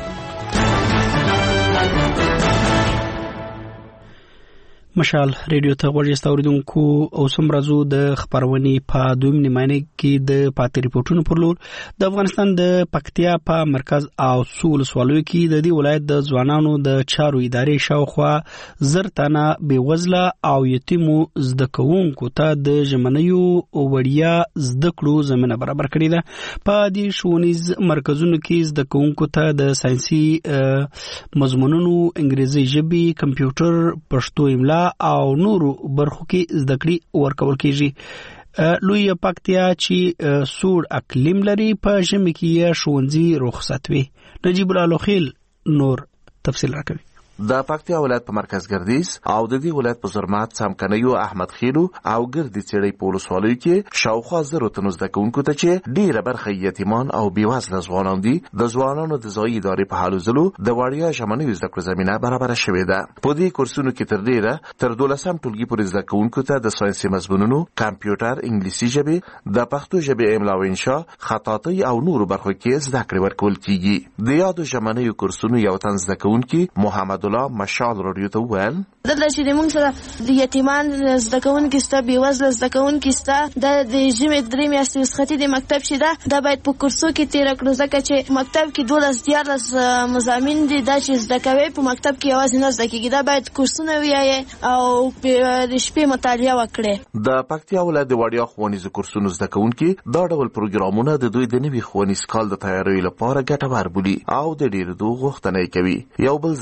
مشال ریډیو ته ورجسته اوریدونکو او سمرازو د خبرونې په دویم نیمایي کې د پاتې ریپورتونو پر لور د افغانستان د پکتیا په مرکز او سول سوالوي کې د دې ولایت د ځوانانو د چارو ادارې شاوخوا زر تنه بېوزله او یتیمو زده کوونکو ته د ژمنیو وړیا زده کړو زمینه برابر کړې ده. په دې ښوونیز مرکزونو کې زده کوونکو ته د ساینسي مضمونونو انګریزي ژبې کمپیوټر پښتو املا او نورو برخو کې زده کړې ورکول کېږي. لوی پکتیا چې سوړ اقلیم لري په ژمي کې ښوونځي رخصت وي. نجیب الله لوخیل نور تفصیل راکوي. د پکتیا ولایت په مرکز ګردیز او د دې ولایت په زرمات سمکنیو احمد خیلو او ګردی چړې په ولسوالۍ کې شاوخوا زرو تنو زده کوونکو ته چې ډیره برخه یتیمان او بېوزله ځوانان دي د ځوانانو د ځایي ادارې په هلو ځلو د وړیا ژمنیو زده کړو زمینه برابره شوې ده. په دې کورسونو کې تر ډیره تر دولسم ټولګي پورې زده کوونکو ته د ساینسي مضمونونو کمپیوټر انګلیسي ژبې د پښتو ژبې املا او انشا خطاطي او نورو برخو کې زده کړې ورکول کیږي. د یادو ژمنیو کورسونو یو تن زده کوونکي محمد الله مشال رادیو ته ویل دلته چې د موږ سره د یتیمان زده کوونکي سته بېوزله زده کوونکي سته د د ژمي درې میاشتې رخصتي د مکتب چې ده دا باید په کورسو کې تېره کړو ځکه چې مکتب کې دولس دیارلس مضامین دي دا چې زده کوې په مکتب کې یوازې نه زده کېږي دا باید کورسونه ویایې او د شپې مطالعه وکړې. د پکتیا ولایت د وړیا ښوونیزو کورسونو زده کوونکي دا ډول پروګرامونه د دوی د نوي ښوونیز کال د تیاریو لپاره ګټور بولي او د ډېرېدو غوښتنه یې کوي. یو بل زده کوونکي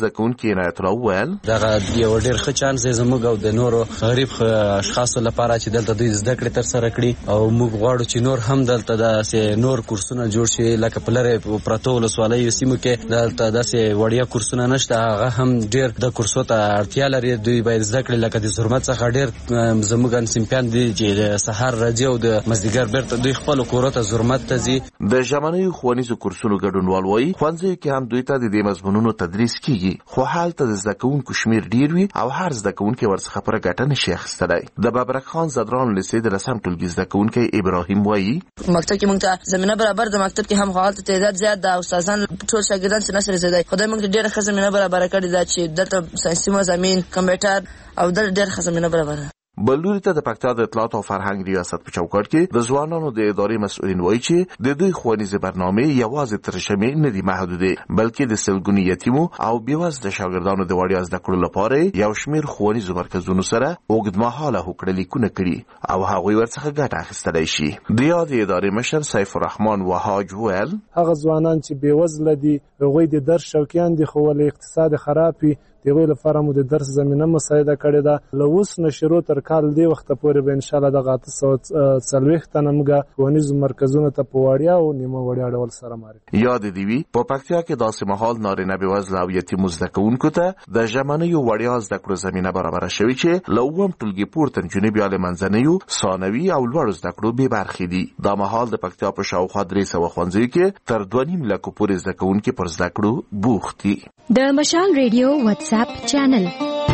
مهدي عنایت الله وویل دغه یو ډېر ښه چانس دی زموږ او د نورو غریب اشخاصو لپاره چې دلته دوی زده کړې ترسره کړي او موږ غواړو چې نور هم دلته داسې نور کورسونه جوړ شي لکه په لرې پرتو ولسوالیو سیمو کې دلته داسې وړیا کورسونه نشته هغه هم ډېر د کورسو ته اړتیا لري دوی باید زده کړي لکه د زرمت څخه ډېر زموږ انسیمپیان دي چې سهار راځي او د مازدیګر بیرته دوی خپلو کورو ته زرمت ته ځي. د ژمنیو ښوونیزو کورسونو ګډونوال وایي ښوونځیو کې هم دوی ته د دې مضمونونو تدریس کیږي خو هلته د زده کوونکو شمیر ډېر وي او هر زده کوونکی ورڅخه پوره ګټه نشي اخیستلی. د ببرک خان زدران لیسې د لسم ټولګي زده کوونکی ابراهیم وایي مکتب کې موږ ته زمینه برابر د مکتب کې هم هغه تعداد زیات د استادان ټول شاګردان څخه سره زیات خدای موږ ته ډېره ښه زمینه برابر کړې ده چې دلته ساینسي مضامین کمپیوټر او دلته ډېره ښه زمینه برابر ده. بلوري ته د پکتیا د اطلاعات او فرهنګ ریاست په چوکاټ کې د ځوانانو د ادارې مسؤلین وایي چې د دوی ښوونیزې برنامې یوازې تر ژمي نه دي محدودې بلکې د سلګونو یتیمو او بېوزله شاګردانو د وړیا زده کړو لپاره یو شمېر ښوونیزو مرکزونو سره اوږدمهاله هوکړه لیکونه کړي او هغوی ورڅخه ګټه اخیستلی شي. د یادې ادارې مشر سیف الرحمن وهاج وویل هغه ځوانان چې بېوزله دي هغوی د درس شوقیان دي خو ولې اقتصاد خراب وي دغه لپاره مو د درس زمينه مساعده کړې ده. لوس نشرو تر کال دی وخت پورې به ان شاء الله د غاټه سو څلويخ تنمګه ونیز مرکزونه ته پوړیا او نیمه وړیا ډول سره ماري. یاد دی وی په پکتیا کې داسې مهال نارینه بېوزله او یتیم زده کوونکو ته د ژمنیو وړیا زده کړو زمينه برابر شوې چې لوم ټولګي پورته جنوبي علي منځنیو ثانوي او لوړ زده کړو به برخې دي. دا مهال د پکتیا په شاوخوا درې سوه ښوونځیو کې تر دوه نیم لکو پورې زده کوونکي پر زده کړو بوخت دي. د مشال ریډیو واتس اپ چینل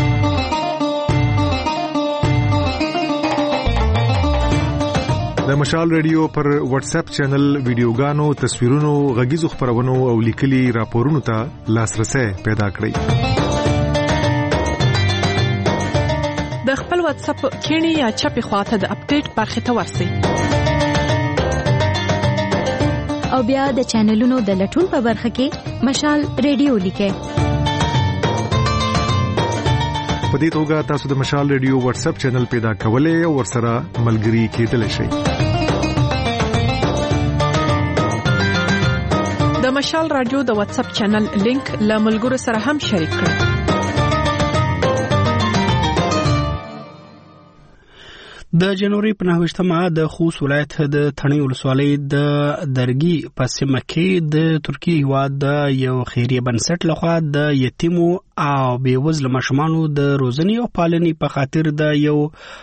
د مشال ریډیو پر واتس اپ چینل ویډیوګانو تصویرونو غږیزو خبرونو او لیکلي راپورونو ته لاسرسي پیدا کړئ. د خپل واتس اپ کینی یا چپی خواته د اپډیټ برخه ته ورسئ او بیا د چینلونو د لټون په برخه کې مشال ریډیو لیکئ. په دې توګه تاسو د مشال ریډیو واتس اپ چینل پیدا کولای او ورسره ملګري کېدلی شئ. د مشال رادیو د واتس اپ چینل لینک له ملګرو سره هم شریک کړئ. د جنوري په نهه د خوست ولایت د تڼۍ ولسوالۍ د درګي په سیمه کې د ترکیې هیواد د یو خیریه بنسټ لخوا د یتیمو او بېوزله ماشومانو د روزنې او پالنې په خاطر د یو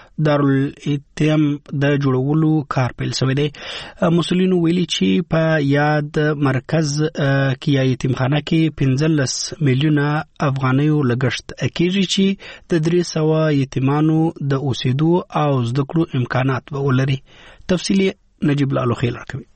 دارالایتام د جوړولو کار پیل شوی دی. مسؤلینو ویلي چې په یاد مرکز کې یا یتیمخانه کې پنځلس میلیونه افغانیو لګښت کېږي چې د درې سوه یتیمانو د اوسېدو او زده کړو امکانات به ولري. تفصیل نجیب الله لوخیل راکوي.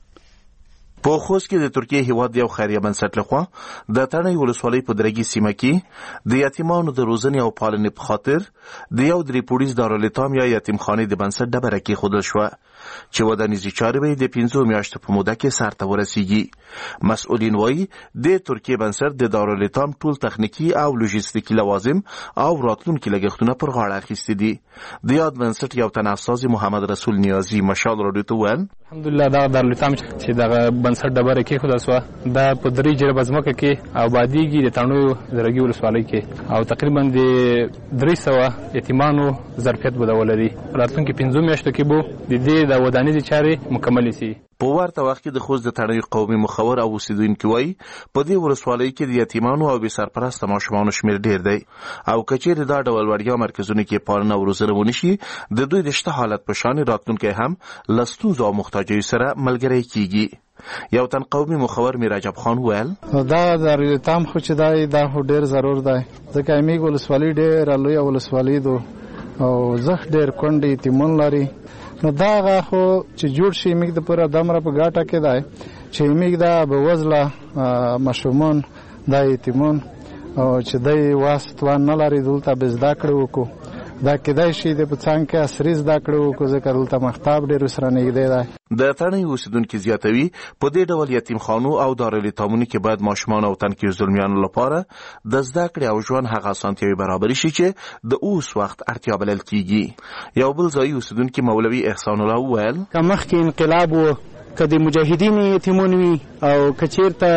په خوست کې د ترکیې هیواد یو خیریه بنسټ لخوا د تڼۍ ولسوالۍ په درګي سیمه کې د یتیمانو د روزنې او پالنې په خاطر د یو درې پوړیز دارالایتام یا یتیمخانې د بنسټ ډبره کېښودل شوه چې ودانیزې چارې به د پنځو میاشتو په موده کې سرته ورسیږي. مسؤلین وایي د ترکیې بنسټ د دارالایتام ټول تخنیکي او لوژیستیکي لوازم او راتلونکي لګښتونه پر غاړه اخیستي دي. د یاد بنسټ یو تن استازي محمد رسول نیازي مشال راډیو ته وویل الحمدلله دا دارالایتام چې دغه بنسټ ډبره کېښودل شوه دا په درې جربه ځمکه کې آبادیږي د تڼیو درګي ولسوالۍ کې او تقریبا د درې سوه یتیمانو ظرفیت به د ولري. راتلونکي پنځو میاشتو کې به د دې د ودانیزې چارې مکملې شي. په ورته وخت کې د خوست د تڼیو قومي مخور او اوسیدونکي وایي په دې ولسوالۍ کې د یتیمانو او بې سرپرسته ماشومانو شمېر ډېر دی او که چیرې دا ډول وړیا مرکزونو کې پالنه او روزنه ونه شي د دوی د شته حالت په شان راتلونکی هم له ستونزو او محتاجیو سره ملګری کیږي. یو تن قومي مخور میرعجب خان ویل دا دارالایتام خو چې دی دا خو ډېر ضرور دی ځکه امیږ ولسوالۍ ډېره لویه ولسوالۍ ده او زښت ډېر کونډې یتیمان لري. نو دا هغه خو چې جوړ شي موږ د پوره دمره په ګاټه کې دی چې موږ دا بېوزله ماشومان دا یتیمان او چې دی واس توان نه لري دلته به زده کړې وکړو دا کېدای شي د په څنګ کې عصري زده کړې وکړو ځکه دلته مکتب ډېر ورسره نږدې دی. د تڼۍ اوسیدونکي زیاتوي په دې ډول یتیمخانو او دارالایتامونو کې باید ماشومان او تنکي زلمیانو لپاره د زده کړې او ژوند هغه اسانتیاوې برابرې شي چې د اوس وخت اړتیا بلل کیږي. یو بل ځایي اوسیدونکي مولوي احسان الله وویل که مخکې انقلاب و که د مجاهدینو یتیمان وي او که چېرته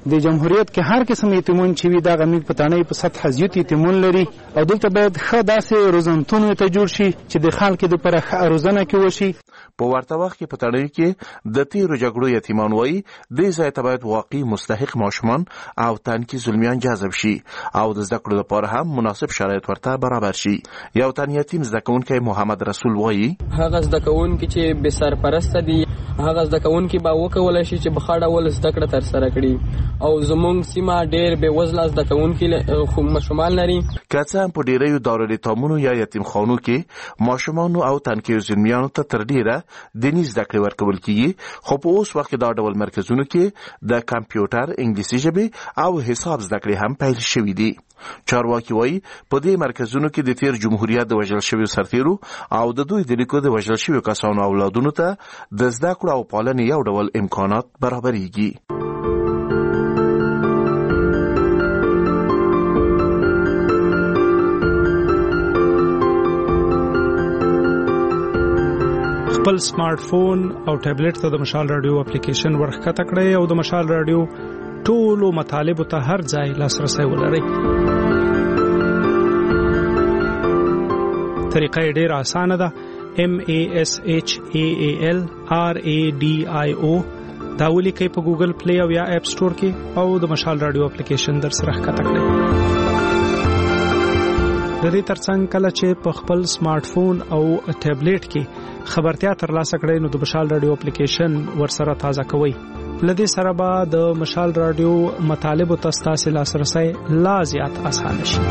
د جمهوریت کې هر قسم یتیمون چې وي دغه موږ په تڼۍ په سطح زیات یتیمون لري او دلته باید ښه داسې روزنتونو ته جوړ شي چې د خلکو دپاره ښه روزنه کې وشي. په ورته وخت کې په تڼیو کې د تیرو جګړو یتیمان وایي دې ځای ته باید واقعي مستحق ماشومان او تنکي زلمیان جذب شي او د زده کړو لپاره هم مناسب شرایط ورته برابر شي. یو تن یتیم زده کوونکی محمد رسول وایي هغه زده کوونکي چې بې سرپرسته دي هغه زده کوونکي به وکولی شي چې په ښه ډول زده کړه ترسره کړي او زموږ سیمه ډېر بې وزله زده کوونکي ماشومان لري. که څه هم په ډېریو دارالایتامونو یا یتیمخانو کې ماشومانو او تنکیو زلمیانو ته تر ډېره دیني زده کړې ورکول کیږي خو په اوس وخت کې دا ډول مرکزونو کې د کمپیوټر انګلیسي ژبې او حساب زده کړې هم پیل شوي دي. چارواکي وایي په دې مرکزونو کې د تیر جمهوریت د وژل شویو سرتیرو او د دوی د لیکو د وژل شویو کسانو اولادونو ته د زده کړو او پالنې یو ډول امکانات برابرېږي. خپل سمارټ فون او ټابلیټ ته د مشال رادیو اپلیکیشن ورښکته کړئ او د مشال رادیو ټولو مطالبو ته هر ځای لاسرسی ولرئ. طریقه یې ډېره اسانه ده. M A S H A A L R A D I O دا ولیکئ په ګوګل پلی او یا اپ سټور کې او د مشال رادیو اپلیکیشن در سره ښکته کړئ. د دې ترڅنګ کله چې په خپل سمارټ فون او ټابلیټ کې خبرتیا ترلاسه کړئ نو د مشال رادیو اپلیکیشن ورسره تازه کوئ. لدې سره به د مشال رادیو مطالبو ته ستاسو لاسرسی لا زیات اسانه شي.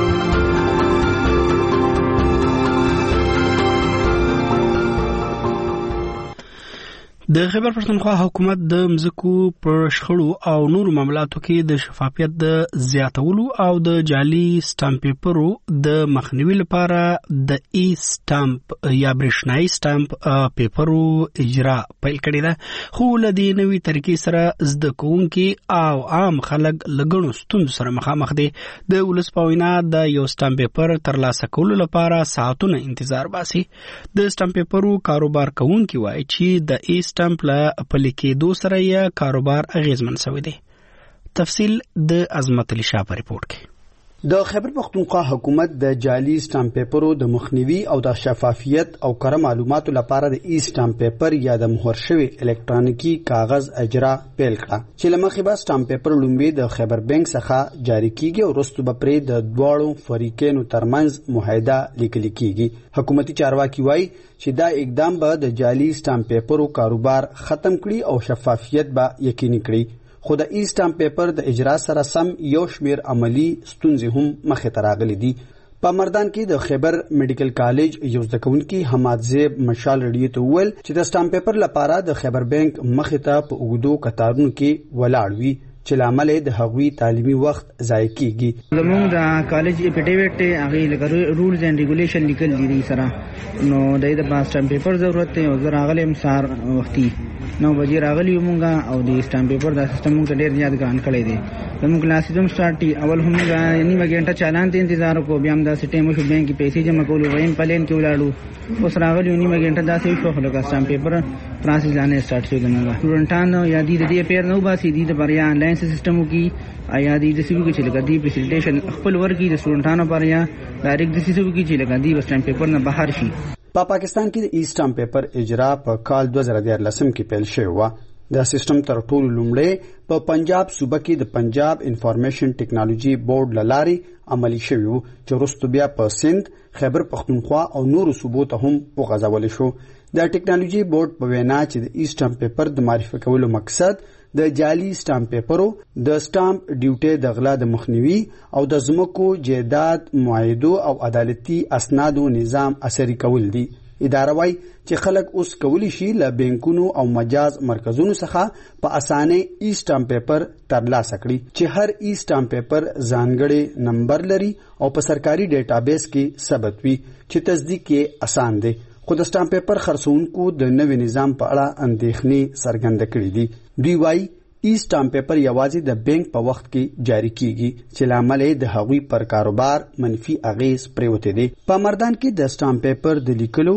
د خیبر پښتونخوا حکومت د مزکو پر شخړو او نور معاملاتو کې د شفافیت د زیاتولو او د جعلي سټامپ پیپرو د مخنیوي لپاره د ای سټامپ یا برېښنایي سټامپ پیپرو اجرا پیل کړې ده خو له دې نوې طریقې سره زده کوونکي او عام خلک له ګڼو ستونزو سره مخامخ دي. د ولس په وینا د یو سټامپ پیپر ترلاسه کولو لپاره ساعتونه انتظار باسي. د سټامپ پیپرو کاروبار کوونکي وایي چې د ای سټامپ له پلي کېدو سره یې کاروبار اغیزمن شوی دی. تفصیل د عظمت علي شاه په ریپورت کې. د خیبر پښتونخوا حکومت د جعلي سټامپ پیپرو د مخنیوي او د شفافیت او کره معلوماتو لپاره د ای سټامپ پیپر یا د مهر شوی الکترونیکی کاغذ اجرا پیل کړه چې لمخې به سټامپ پیپر لومبي د خیبر بانک څخه جاری کیږي او وروسته به پرې د دواړو فریقینو ترمنځ معاهده لیکل کیږي. حکومتي چارواکي وایي چې دا اقدام به د جعلي سټامپ پیپرو کاروبار ختم کړي او شفافیت به یقیني کړي. خو د ای سټامپ پیپر د اجرا سره سم یو شمیر عملی ستونزې هم مخې ته راغلي دي. په مردان کې د خیبر میډیکل کالج یو زده کوونکي حماد زیب مشال رادیو ته وویل چې د سټامپ پیپر لپاره د خیبر بانک مخې ته په اوږدو کتارونو کې ولاړ وي چې لامل د هغوی تعلیمي وخت ضایع کیږي. زموږ د کالج اپیډیویټ هغه لګرو رولز اینڈ ریګولیشن لیکل دي سره نو د دې په سټامپ پیپر ضرورت دی او زه راغلم سار وختي نو بجې راغلی مونږه او د سټامپ پیپر د سیستم مونږ ته ډېر زیات ګران کړی دی. زموږ کلاس هم سټارټ اول هم نیمه ګنټه چالان ته انتظار کو بیا هم د سټیم شو بانک پیسې جمع کولو وین پلین کې ولاړو اوس راغلی نیمه ګنټه داسې شو خو لکه سټامپ پیپر پروسس لاندې سٹارټ شو دنه سټوډنټانو یا دې دې پیر نو باسي دې د بریا انلاین سیستم کی آیا دې د سیو کې چې لګا دې پریزنټیشن خپل ورګي د سټوډنټانو بریا ډایرکټ د سیو کې چې لګا دې سټامپ پیپر نه بهر شي. په پا پاکستان کې د ای سټامپ پیپر اجرا په کال دوه زره دیارلسم کې پیل شوی و. دا سیستم تر ټولو لومړی په پنجاب صوبه کې د پنجاب انفارمیشن ټیکنالوژي بورډ لارې عملی شوی و چې وروسته بیا په سند، خیبر پښتونخوا او نورو صوبو ته هم وغځول شو. د ټیکنالوژي بورډ په وینا چې د ای سټامپ پیپر د معرفي کولو مقصد د جعلي سټامپ پیپرو د سټامپ ډیوټي د غلا د مخنیوي او د ځمکو جایداد معاهدو او عدالتي اسنادو نظام اثري کول دي. اداره وايي چې خلک اوس کولی شي له بانکونو او مجاز مرکزونو څخه په اسانه ای سټامپ پیپر ترلاسه کړي چې هر ای سټامپ پیپر ځانګړی نمبر لري او په سرکاري ډیټابیس کې ثبت وي چې تصدیق یې اسان دی. خو د سټامپ پیپر خرڅونکو د نوي نظام په اړه اندېښنې څرګنده کړې دي. دوی وايي ای سټامپ پیپر یوازې د بانک په وخت کې جاری کیږي چې لامل یې د هغوی پر کاروبار منفي اغیز پریوتی دی. په مردان کې د سټامپ پیپر د لیکلو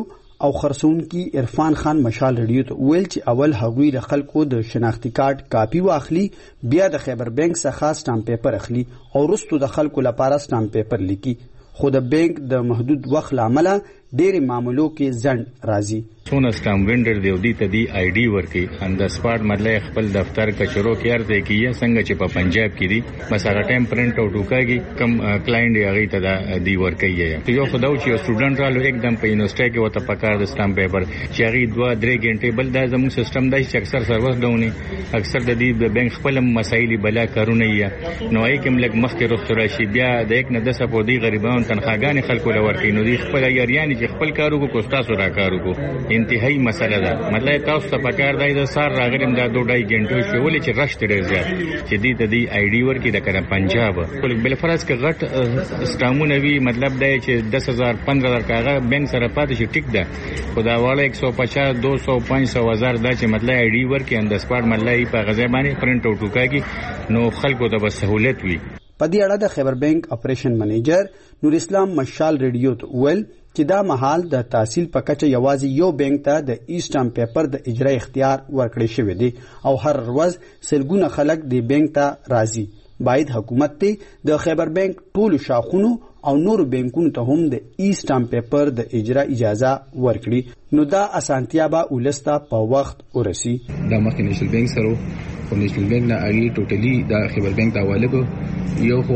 او خرڅونکي عرفان خان مشال ریډیو ته ویل چې اول هغوی د خلکو د شناختی کارت کاپی واخلي، بیا د خیبر بانک څخه سټامپ پیپر اخلي او وروسته د خلکو لپاره سټامپ پیپر لیکي، خو د بانک د محدود وخت لامله ډېرې معاملو کې ځنډ راځي. څونه سټامپ وینډر دی او دې ته دی آی ډي ورکړي ان د سپاټ مطلب خپل دفتر کچرو کې ارته کیه څنګه چې په پنجاب کې دی بس هغه ټایم پرنٹ اوټ وکړي کم کلاینټ یې هغه ته دی ورکړي. یو خداو چې سټوډنټ رالو एकदम په یونیورسيټي کې وته پکار د سټامپ پیپر چې هغه دوه درې غنټې بل دا زموږ سیستم دی چې اکثر سروس ډاوني اکثر د دې د بانک خپل مسایل بلا کارونه یې نو یې کوم لګ مخ کې رخصت راشي بیا د یک نه د سپو دی غریبانو تنخواګانې خلکو لور کوي نو دی خپل یاریان چې خپل کارو کو تاسو را کارو کو انتهایی مسله ده. مطلب تاسو ته پکار دی د سار راغلم دا دوه ډای غنټو شو ولې چې رښت ډیر زیات چې دې ته دی آی ډي ورکړي د کړه پنجاب کول بل فرض کې غټ سټامونه وی مطلب دی چې دس هزار پندرہ هزار کاغه بانک سره پاتې شي ټیک ده خدا والا ایک سو پچاس دو سو پانچ سو هزار دا چې مطلب آی ډي ورکړي اند سپاټ مطلب په غزه باندې پرنٹ اوټ وکړي نو خلکو ته به سہولت وي. په دې اړه د خیبر بانک اپریشن منیجر نور اسلام مشال ریډیو ته ویل چې دا مهال د تحصیل په کچه یوازې یو بانک ته د ای سټامپ پیپر د اجرا اختیار ورکړی شوی دی او هر ورځ سلګونه خلک د بانک ته راځي. باید حکومت ته د خیبر بانک ټول شاخونو او نور بانکونو ته هم د ای سټامپ پیپر د اجرا اجازه ورکړي نو دا اسانتیا به ولسته په وخت ورسی. د مخکې نېشنل بانک سره خو نېشنل بانک نه اړي ټوټلی د خیبر بانک د حواله کو یو خو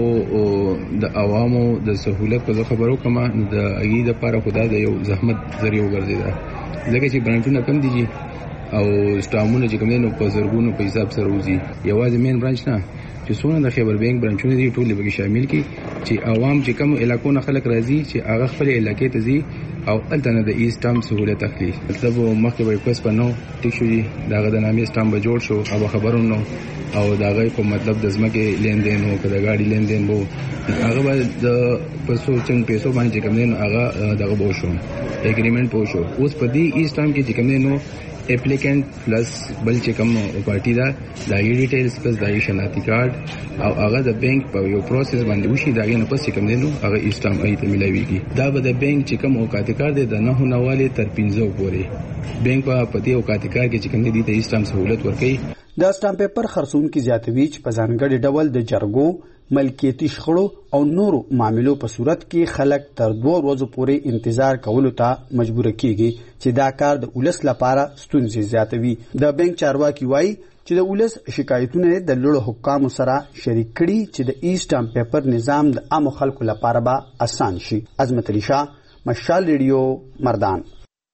د عوامو د سہولت په خبرو کما د اړي د لپاره خدای د یو زحمت ذریعہ وګرځیدا ځکه چې برانچونه کم دي او سټامونه چې کوم دي نو په زرګونو په حساب سره وځي. یوازې مین برانچ نه چې څونه د خیبر بانک برانچونه دي ټول به شامل کی چې عوام چې کوم علاقو نه خلک راځي چې هغه خپل علاقې ته ځي او التنه د ای سټامپ سہولت اخلي. مطلب مخکې به پس پنو ټیک شو داغه د نامې سټامپ به جوړ شو او خبرونو او داغه په مطلب د ځمکې لین دین او کله گاډي لین دین وو هغه به د پسو چن پیسو باندې کوم دین هغه دغه بو شو اګریمنت پو شو. اوس په دې ای سټامپ کې کوم دین نو اپلیکینټ پلس بل چې کوم پارټي دا د ای ډیټیلز پس د ای شناختی کارت او هغه د بانک په یو پروسس باندې وشي دا نه پس کوم دین نو هغه ای سټامپ ای ته ملایويږي. دا به د بانک چې کوم اوقات کار دی د نه نواله تر پنځه پورې بانک په دې اوقات کار کې چې کوم دي د ای سټامپ سہولت ورکړي. د سټامپ پیپر خرڅونکي زیاتوي چې په ځانګړي ډول د جرګو ملکیتي شخړو او نورو معاملو په صورت کې خلک تر دوه ورځې پورې انتظار کولو ته مجبور کیږي چې دا کار د ولس لپاره ستونزې زیاتوي. د بانک چارواکي وایي چې د ولس شکایتونه د لوړو حکامو سره شریک کړي چې د ای سټامپ پیپر نظام د عام خلکو لپاره به آسان شي. عظمت علي شاه، مشال ریډیو، مردان.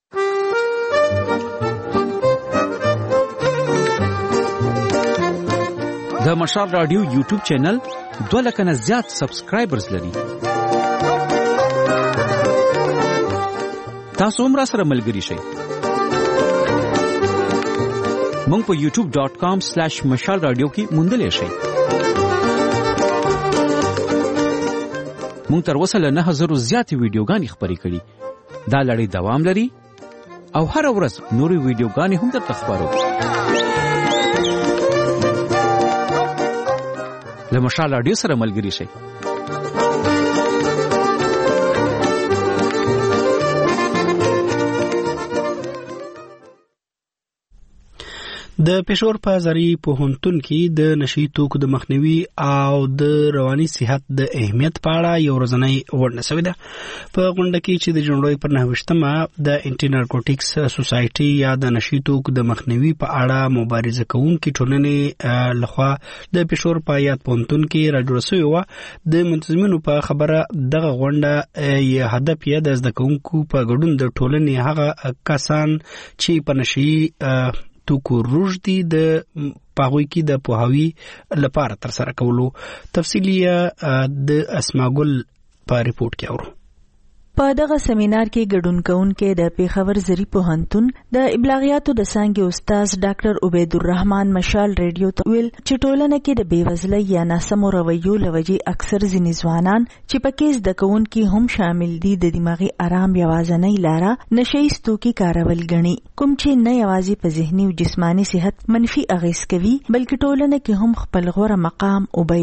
د مشال رادیو یوټیوب چینل دوه لکه نه زیات سبسکرایبرز لري. تاسو هم را سره ملګري شئ. مونږ په یوټیوب ډاٹ کام سلیش مشال رادیو کې موندلی شئ. مونږ تر اوسه له نه زرو زیاتې ویډیوګانې خپرې کړي. دا لړۍ دوام لري او هر ورځ نورې ویډیوګانې هم درته خپرو. له مشال رادیو سره ملګري شئ. د پېښور په زری پوهنتون کې د نشي توکو د مخنیوي او د رواني صحت د اهمیت په اړه یو ورځنی غونډه شوې ده. په غونډه کې چې د جنوري پر نهه د انټي نارکوټکس سوسایټي یا د نشي توکو د مخنیوي په اړه مبارزه کوونکې ټولنې لخوا د پېښور په یاد پوهنتون کې راجوړه شوې وه. د منتظمینو په خبره دغه غونډه یې هدف یې د زده کوونکو په ګډون د ټولنې هغه کسان چې په نشي توکو روج دي د پاغوي کې د پوهاوي لپاره تر سره کولو. تفصیلی د اسماګل په ریپورت کې اورو. په دغه سیمینار کې ګډون کوونکي د پیښور زری پوهنتون د ابلاغیاتو د څانګې استاد ډاکټر عبید الرحمن مشال ریډیو ته ویل چې ټولنه کې د بیوزلۍ یا ناسمو رویو لوجې اکثر ځینې ځوانان چې پکې زده کوونکي هم شامل دي د دماغي آرام یوازینۍ لاره نشي توکي کارول ګڼي، کوم چې نه یوازې په ذهني او جسماني صحت منفي اغېز کوي بلکې ټولنه کې هم خپل غوره مقام او بایلي.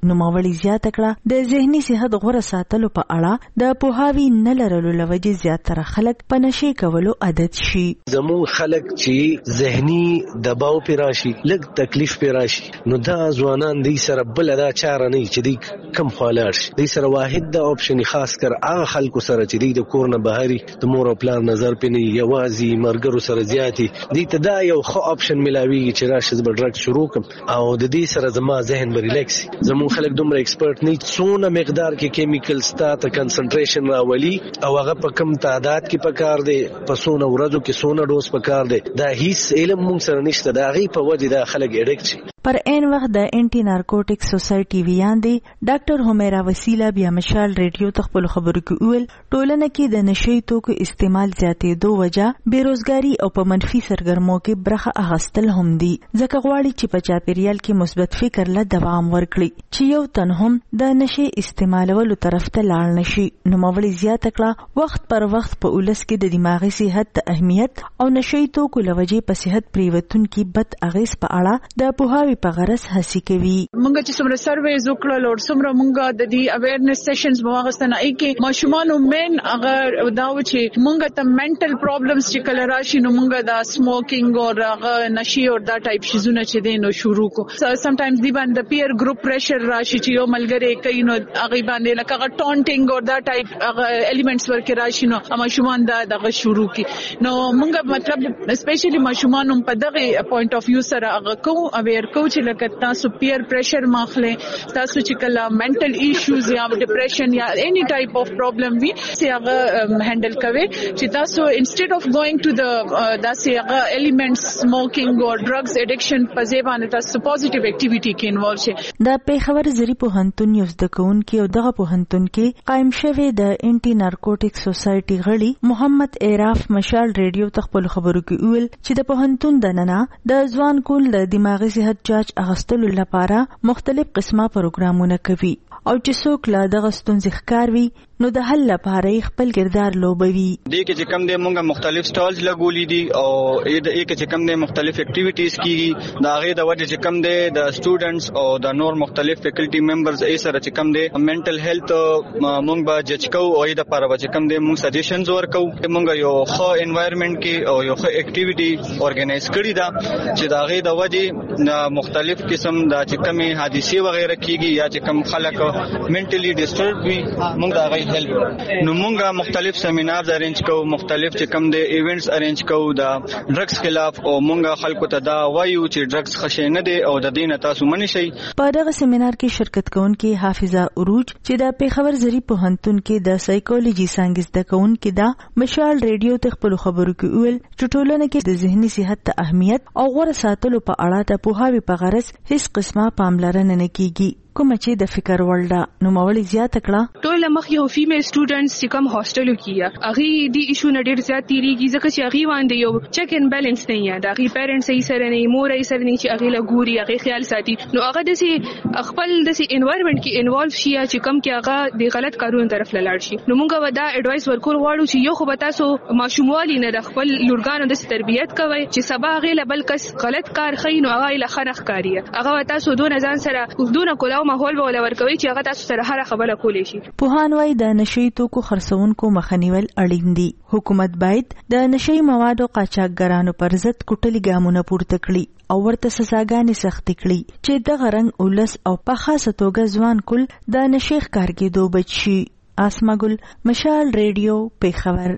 نوموړي زیاته کړه د ذهني صحت غوره ساتلو په اړه د پوهاوي نه لرلو لوجې زیاتره خلک په نشي کولو عادت شي. زموږ خلک چې ذهني دباو پې راشي لږ تکلیف پې راشي نو دا ځوانان دی سره بله دا چاره نه چې دی کم خوا لاړ شي. دی سره واحد دا اپشن خاص کر هغه خلکو سره چې دی د کور نه بهري د مور او پلار نظر پې نه یوازې مرګرو سره زیاتې دی ته دا یو ښه اپشن ملاویږي چې راشي زه به ډرګ شروع کړم او د دې سره زما ذهن به ریلیکس شي. زموږ خلک دومره ایکسپرټ نه څونه مقدار کې کیمیکلز تا ته کنسنټریشن راولي او هغه په کم تعداد کې پکار دی په څونه ورځو کې څونه ډوز پکار دی دا هیڅ علم مونږ سره نشته. دا غي په وجه دا خلک اډکټ شي. پر این وخت د انټي نارکوټیک سوسایټي ویاندې ډاکټر همیرا وسیله بیا مشال ریډیو ته خپل خبرو کې ویل ټولنه کې د نشي توکو استعمال زیاتېدو وجه بیروزګاری او په منفي سرګرمو کې برخه اخیستل هم دي ځکه غواړي چې په چاپیریال کې مثبت فکر له دوام ورکړي چې یو تن هم د نشي استعمالولو طرف ته لاړ نشي. نوموړي زیاته کړه وخت پر وخت په ولس کې د دماغي صحت ته اهمیت او نشي توکو لوجې په صحت پریوتون کې بد اغیز په اړه د پوهاوي په غرض هڅې کوي. مونږ چې څومره سرویز وکړل او څومره مونږ د دې اویرنس سیشنز مواغستنه ای کې ماشومان مین اگر دا و چې مونږ ته منټل پرابلمز چې کله راشي نو مونږ دا سموکینګ او هغه نشي او دا ټایپ شیزونه چې دین نو شروع کو. سم ټایمز دی باندې پیر ګروپ پریشر راشي چې یو ملګری کوي نو هغه باندې لکه هغه ټونټینګ او دا ټایپ هغه الیمنټس ورکه راشي نو ماشومان دا دغه شروع کی. نو مونږ مطلب اسپیشلی ماشومان په دغه پوینټ اف ویو سره هغه کو اویر کو چې لکه تاسو پیر پریشر ماخلې تاسو چې کله منټل ایشوز یا ډیپریشن یا اني ټایپ اف پرابلم وي چې هغه هندل کوي چې تاسو انسټډ اف ګوینګ ټو د داسې هغه الیمنټس سموکینګ او ډرګز اډکشن په ځای باندې تاسو پوزټیو اکټیویټي کې انوالو شئ. د پیښور زری پوهنتون یو زده کوونکی او دغه پوهنتون کې قائم شوی د انټي نارکوټیک سوسایټي غړي محمد اعراف مشال ریډیو ته خپل خبرو کې ویل چې د پوهنتون دننه د ځوان کول د دماغي صحت جاج اغستلو لپاره مختلف قسمه پروګرامونه کوي او چې څوک لا دغه ستونزې ښکار وي نو د حل لپاره خپل کردار لوبوي. دې کې چې کم دې مونږه مختلف سټالز لګولې دي او دې کې چې کم دې مختلف اکټیویټیز کیږي دا غي د وجه چې کم دې د سټوډنټس او د نور مختلف فیکلټي ممبرز یې سره چې کم دې منټل هیلث مونږ به جج کو او د لپاره چې کم دې مونږ سجیشنز ورکو مونږ یو ښه انوایرنمنت کې او یو ښه اکټیویټي اورګنایز کړی دا چې دا غي د وجه مختلف قسم دا چې کمی حادثه وغیرہ کیږي یا چې کم خلک منټلی ډیسټرب وي مونږ دا غي هیلپ نو مونږه مختلف سیمینارز ارینج کوو مختلف چې کم د ایونټس ارینج کوو د ډرګز خلاف او مونږه خلکو ته دا وایو چې ډرګز خشه نه دي او د دینه تاسو منی شي. په دغه سیمینار کې شرکت کوونکي حافظه عروج چې د پیښور زری پوهنتون کې د سایکولوژي څنګه زده کوونکي دا مشال ریډیو ته خپل خبرو کې ویل چې ټولنه کې د ذهني صحت ته اهمیت او غوړه ساتلو په اړه د پوهاوي په غرض هیڅ قسمه پاملرنه نه کیږي کوم چې د فکر ولډه. نو مولوی زیاته کړه ټول مخ یو فیمیل سټوډنټس چې کوم هاستلو کیه هغه دی ایشو نه ډیر زیات تیریږي ځکه چې هغه باندې یو چک ان بیلانس نه یا د هغه پیرنټس یې سره نه مور یې سره نه چې هغه لا ګوري هغه خیال ساتي نو هغه د سي خپل د سي انوایرنمنت کې انوالو شي چې کم کې هغه د غلط کارونو طرف لاړ شي. نو مونږه ودا اډوایس ورکول غواړو چې یو خو به تاسو ماشوموالي نه د خپل لورګانو د تربيت کوي چې سبا هغه لا بل کس غلط کار خي نو هغه لا خنخ کاری هغه تاسو دون ځان سره دون کولاو ماحول ولا کوي چې هغه تاسو سره هر خبره کولې شي. پوهان وايي د نشي توکو خرڅونکو مخنیول اړین دي. حکومت باید د نشي موادو قاچاقګرانو پر ضد کوټلي ګامونه پورته کړي او ورته سزاګانې سخت کړي چې د غرنګ اولس او په خاصه توګه ځوان کول د نشي ښکارګېدو بچ شي. اسماګل مشال ریډیو پیښور.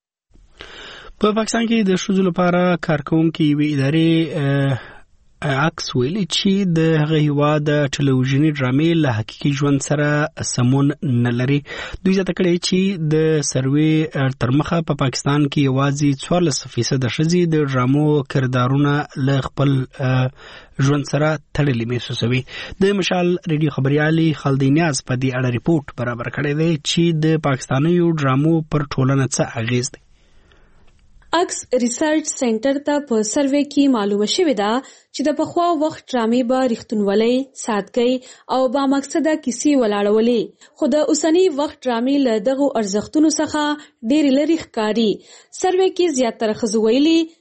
په پاکستان کې د ښځو لپاره کارکونکي وی ادارې عکس ویلي چې د هغه هیواد ټلویزیونی ډرامې له حقیقي ژوند سره سمون نه لري. دوی زیاته کړي چې د سروې تر مخه په پاکستان کې یوازې څوارلس فیصد ښځې د ډرامو کردارونه له خپل ژوند سره تړلي محسوسوي. د مشال ریډیو خبريالي خالدی نیاز په دې اړه ریپورت برابر کړی دی چې د پاکستانیو ډرامو پر ټولنه څه اغیز دی. اکس ریسرچ سنټر ته په سروې کې معلومه شوې ده چې د پخوا وخت ډرامې به رښتونولۍ، سادګۍ او با مقصده کیسې ولاړولې، خو د اوسني وخت ډرامې له دغو ارزښتونو څخه ډېرې لرې ښکاري. سروې کې زیاتره ښځو ویلي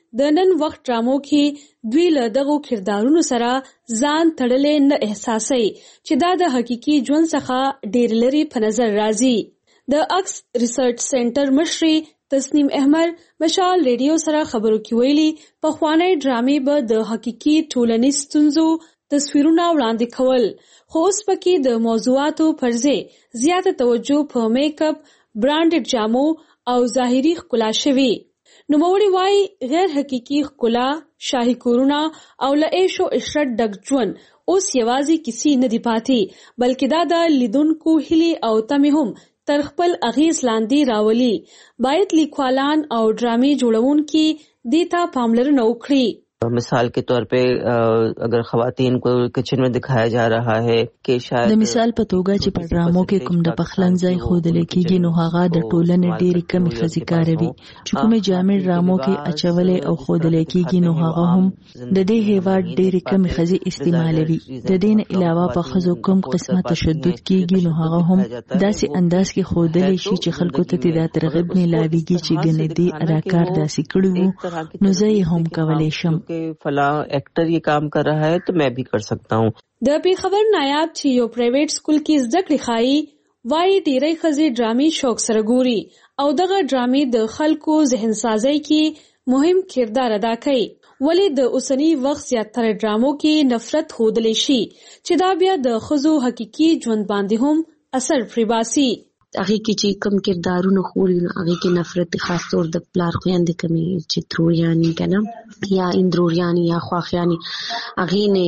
د نن وخت ډرامو کې دوی له دغو کردارونو سره ځان تړلې نه احساسوي چې دا د حقيقي ژوند څخه ډېر لري په نظر راځي. د اکس ریسرچ سنټر مشري تسنیم احمد مشال ریډیو سره خبرو کې ویلي پخوانی ډرامې به د حقيقي ټولنیز ستونزو تصویرونه وړاندې کول، خو اوس پکې د موضوعاتو پر ځای زیاته توجه په میک اپ، برانډډ جامو او ظاهري ښکلا شوي. نوموړي وايي غیر حقيقي ښکلا، شاهي کورونه او له عیش او عشرت ډک ژوند اوس یوازې کیسې نه دي پاتې، بلکې دا د لیدونکو هیلې او تمې هم تر خپل اغیز لاندې راولي. باید لیکوالان او ډرامې جوړونکي دې ته پاملرنه وکړي. مثال के तौर पे अगर خواتین को किचन में दिखाया जा रहा है कि शायद د مثال په توګه چې په ډرامو کې کوم د پخلنځای ښودل کېږي نو هغه د ټولنې ډېرې کمې ښځې کاروي، چې کومې جامې ډرامو کې اچولې او ښودل کېږي نو هغه هم د دې هیواد ډېرې کمې ښځې استعمالوي. د دې نه علاوه په ښځو کوم قسمه تشدد کېږي نو هغه هم داسې انداز کې ښودل شي چې خلکو ته دا ترغیب میلاویږي چې ګنې دې اداکار داسې کړي وو نو زه یې هم کولی شم कि फलां एक्टर ये काम कर रहा है तो मैं भी कर सकता हूँ. د پیښور نایاب چې یو پرایویټ سکول کې زده کړې خایي وايي ډېری ښځې ډرامې شوق سره ګوري او دغه ډرامې د خلکو ذهن سازۍ کې مهم کردار ادا کوي. ولې د اوسنی وخت زیاتره ډرامو کې نفرت ښودلی شي چې دا بیا د ښځو حقيقي ژوند باندې هم اثر پرې باسي. هغه کې چې کم کردارونه خوري نو هغه کې نفرت خاص طور د پلار خويندې کمی چې تروریانی کنه یا اندروریانی یا خواخیانی هغه نه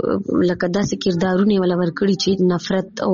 لکه داسې کردارونه ولا ورکړي چې نفرت او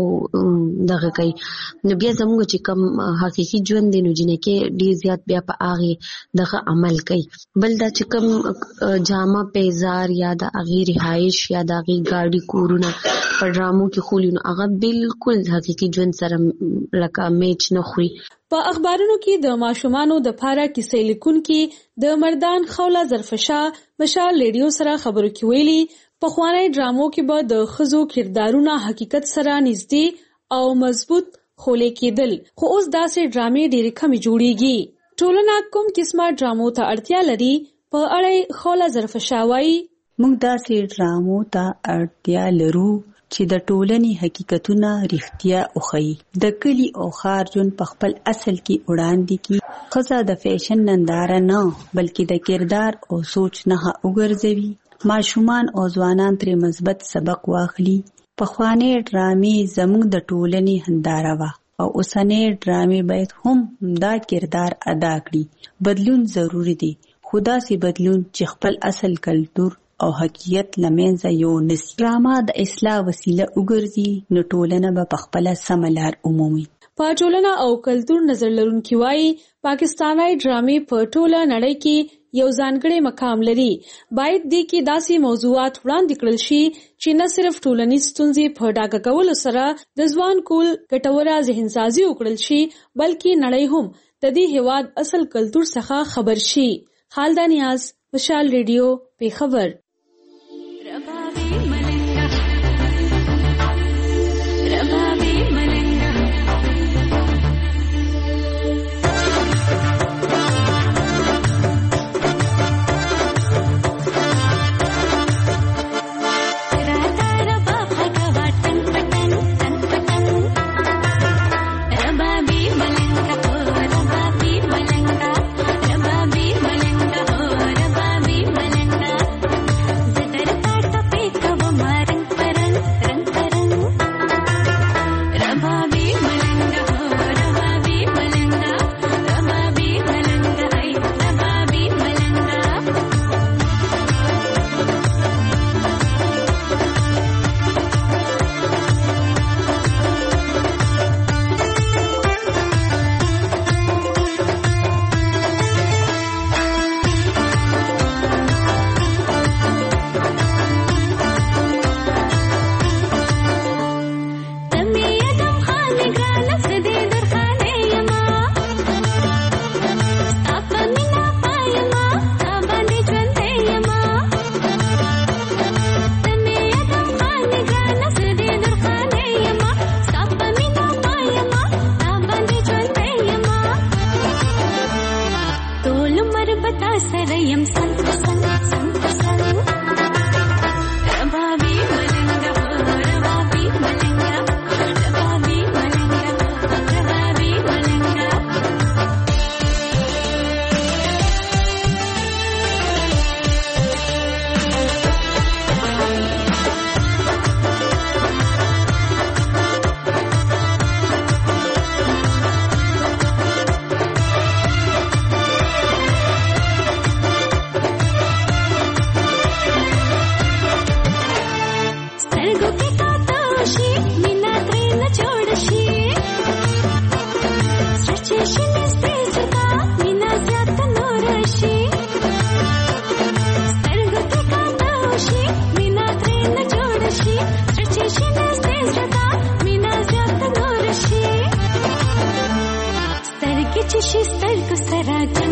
دغه کوي. نو بیا زموږ چې کم حقيقي ژوند دی نو جنې کې ډیر زیات بیا په هغه دغه عمل کوي. بل دا چې کم جامه پیزار یا د هغه رهایش یا د هغه ګاډي کورونه په ډرامو کې خولي نو هغه بالکل حقيقي ژوند سره لکه میچ نه خوري. په اخبارونو کې د ماشومانو د پاره کیسې لیکونکي د مردان خوله ظرفشاه مشال ریډیو سره خبرو کې ویلي پخوانی ډرامو کې به د ښځو کردارونه حقیقت سره نږدې او مضبوط خولې کېدل، خو اوس داسې ډرامې ډېرې کمې جوړیږي. ټولنه کوم قسمه ډرامو ته اړتیا لري په اړه خوله ظرفشاه وایي موږ داسې ډرامو ته اړتیا لرو چې د ټولنې حقیقتونه رښتیا وښيي، د کلی او ښار ژوند په خپل اصل کې وړاندې کړي. ښځه د فیشن ننداره نه بلکې د کردار او سوچ نه وګرځوي. ماشومان او ځوانان ترې مثبت سبق واخلي. پخوانۍ ډرامې زموږ د ټولنې هنداره وه او اوسنۍ ډرامې باید هم دا کردار ادا کړي. بدلون ضروري دی، خو داسې بدلون چې خپل اصل کلتور او حقیقت لمنځه یو نسی. ډرامه د اصلاح وسیله وګرځي نو ټولنه به په خپله سمه لار ومومي. په ټولنه او کلتور نظر لرونکي وایي پاکستاني ډرامې په ټوله نړۍ کې یو ځانګړی مقام لري. باید دې کې داسې موضوعات وړاندې کړل شي چې نه صرف ټولنیز ستونزې په ډاګه کولو سره د ځوان کول ګټوره ذهنسازي وکړل شي بلکې نړۍ هم د دې هیواد اصل کلتور څخه خبر شي. خالده نیاز، مشال ریډیو، پیښور. چې سترګو سره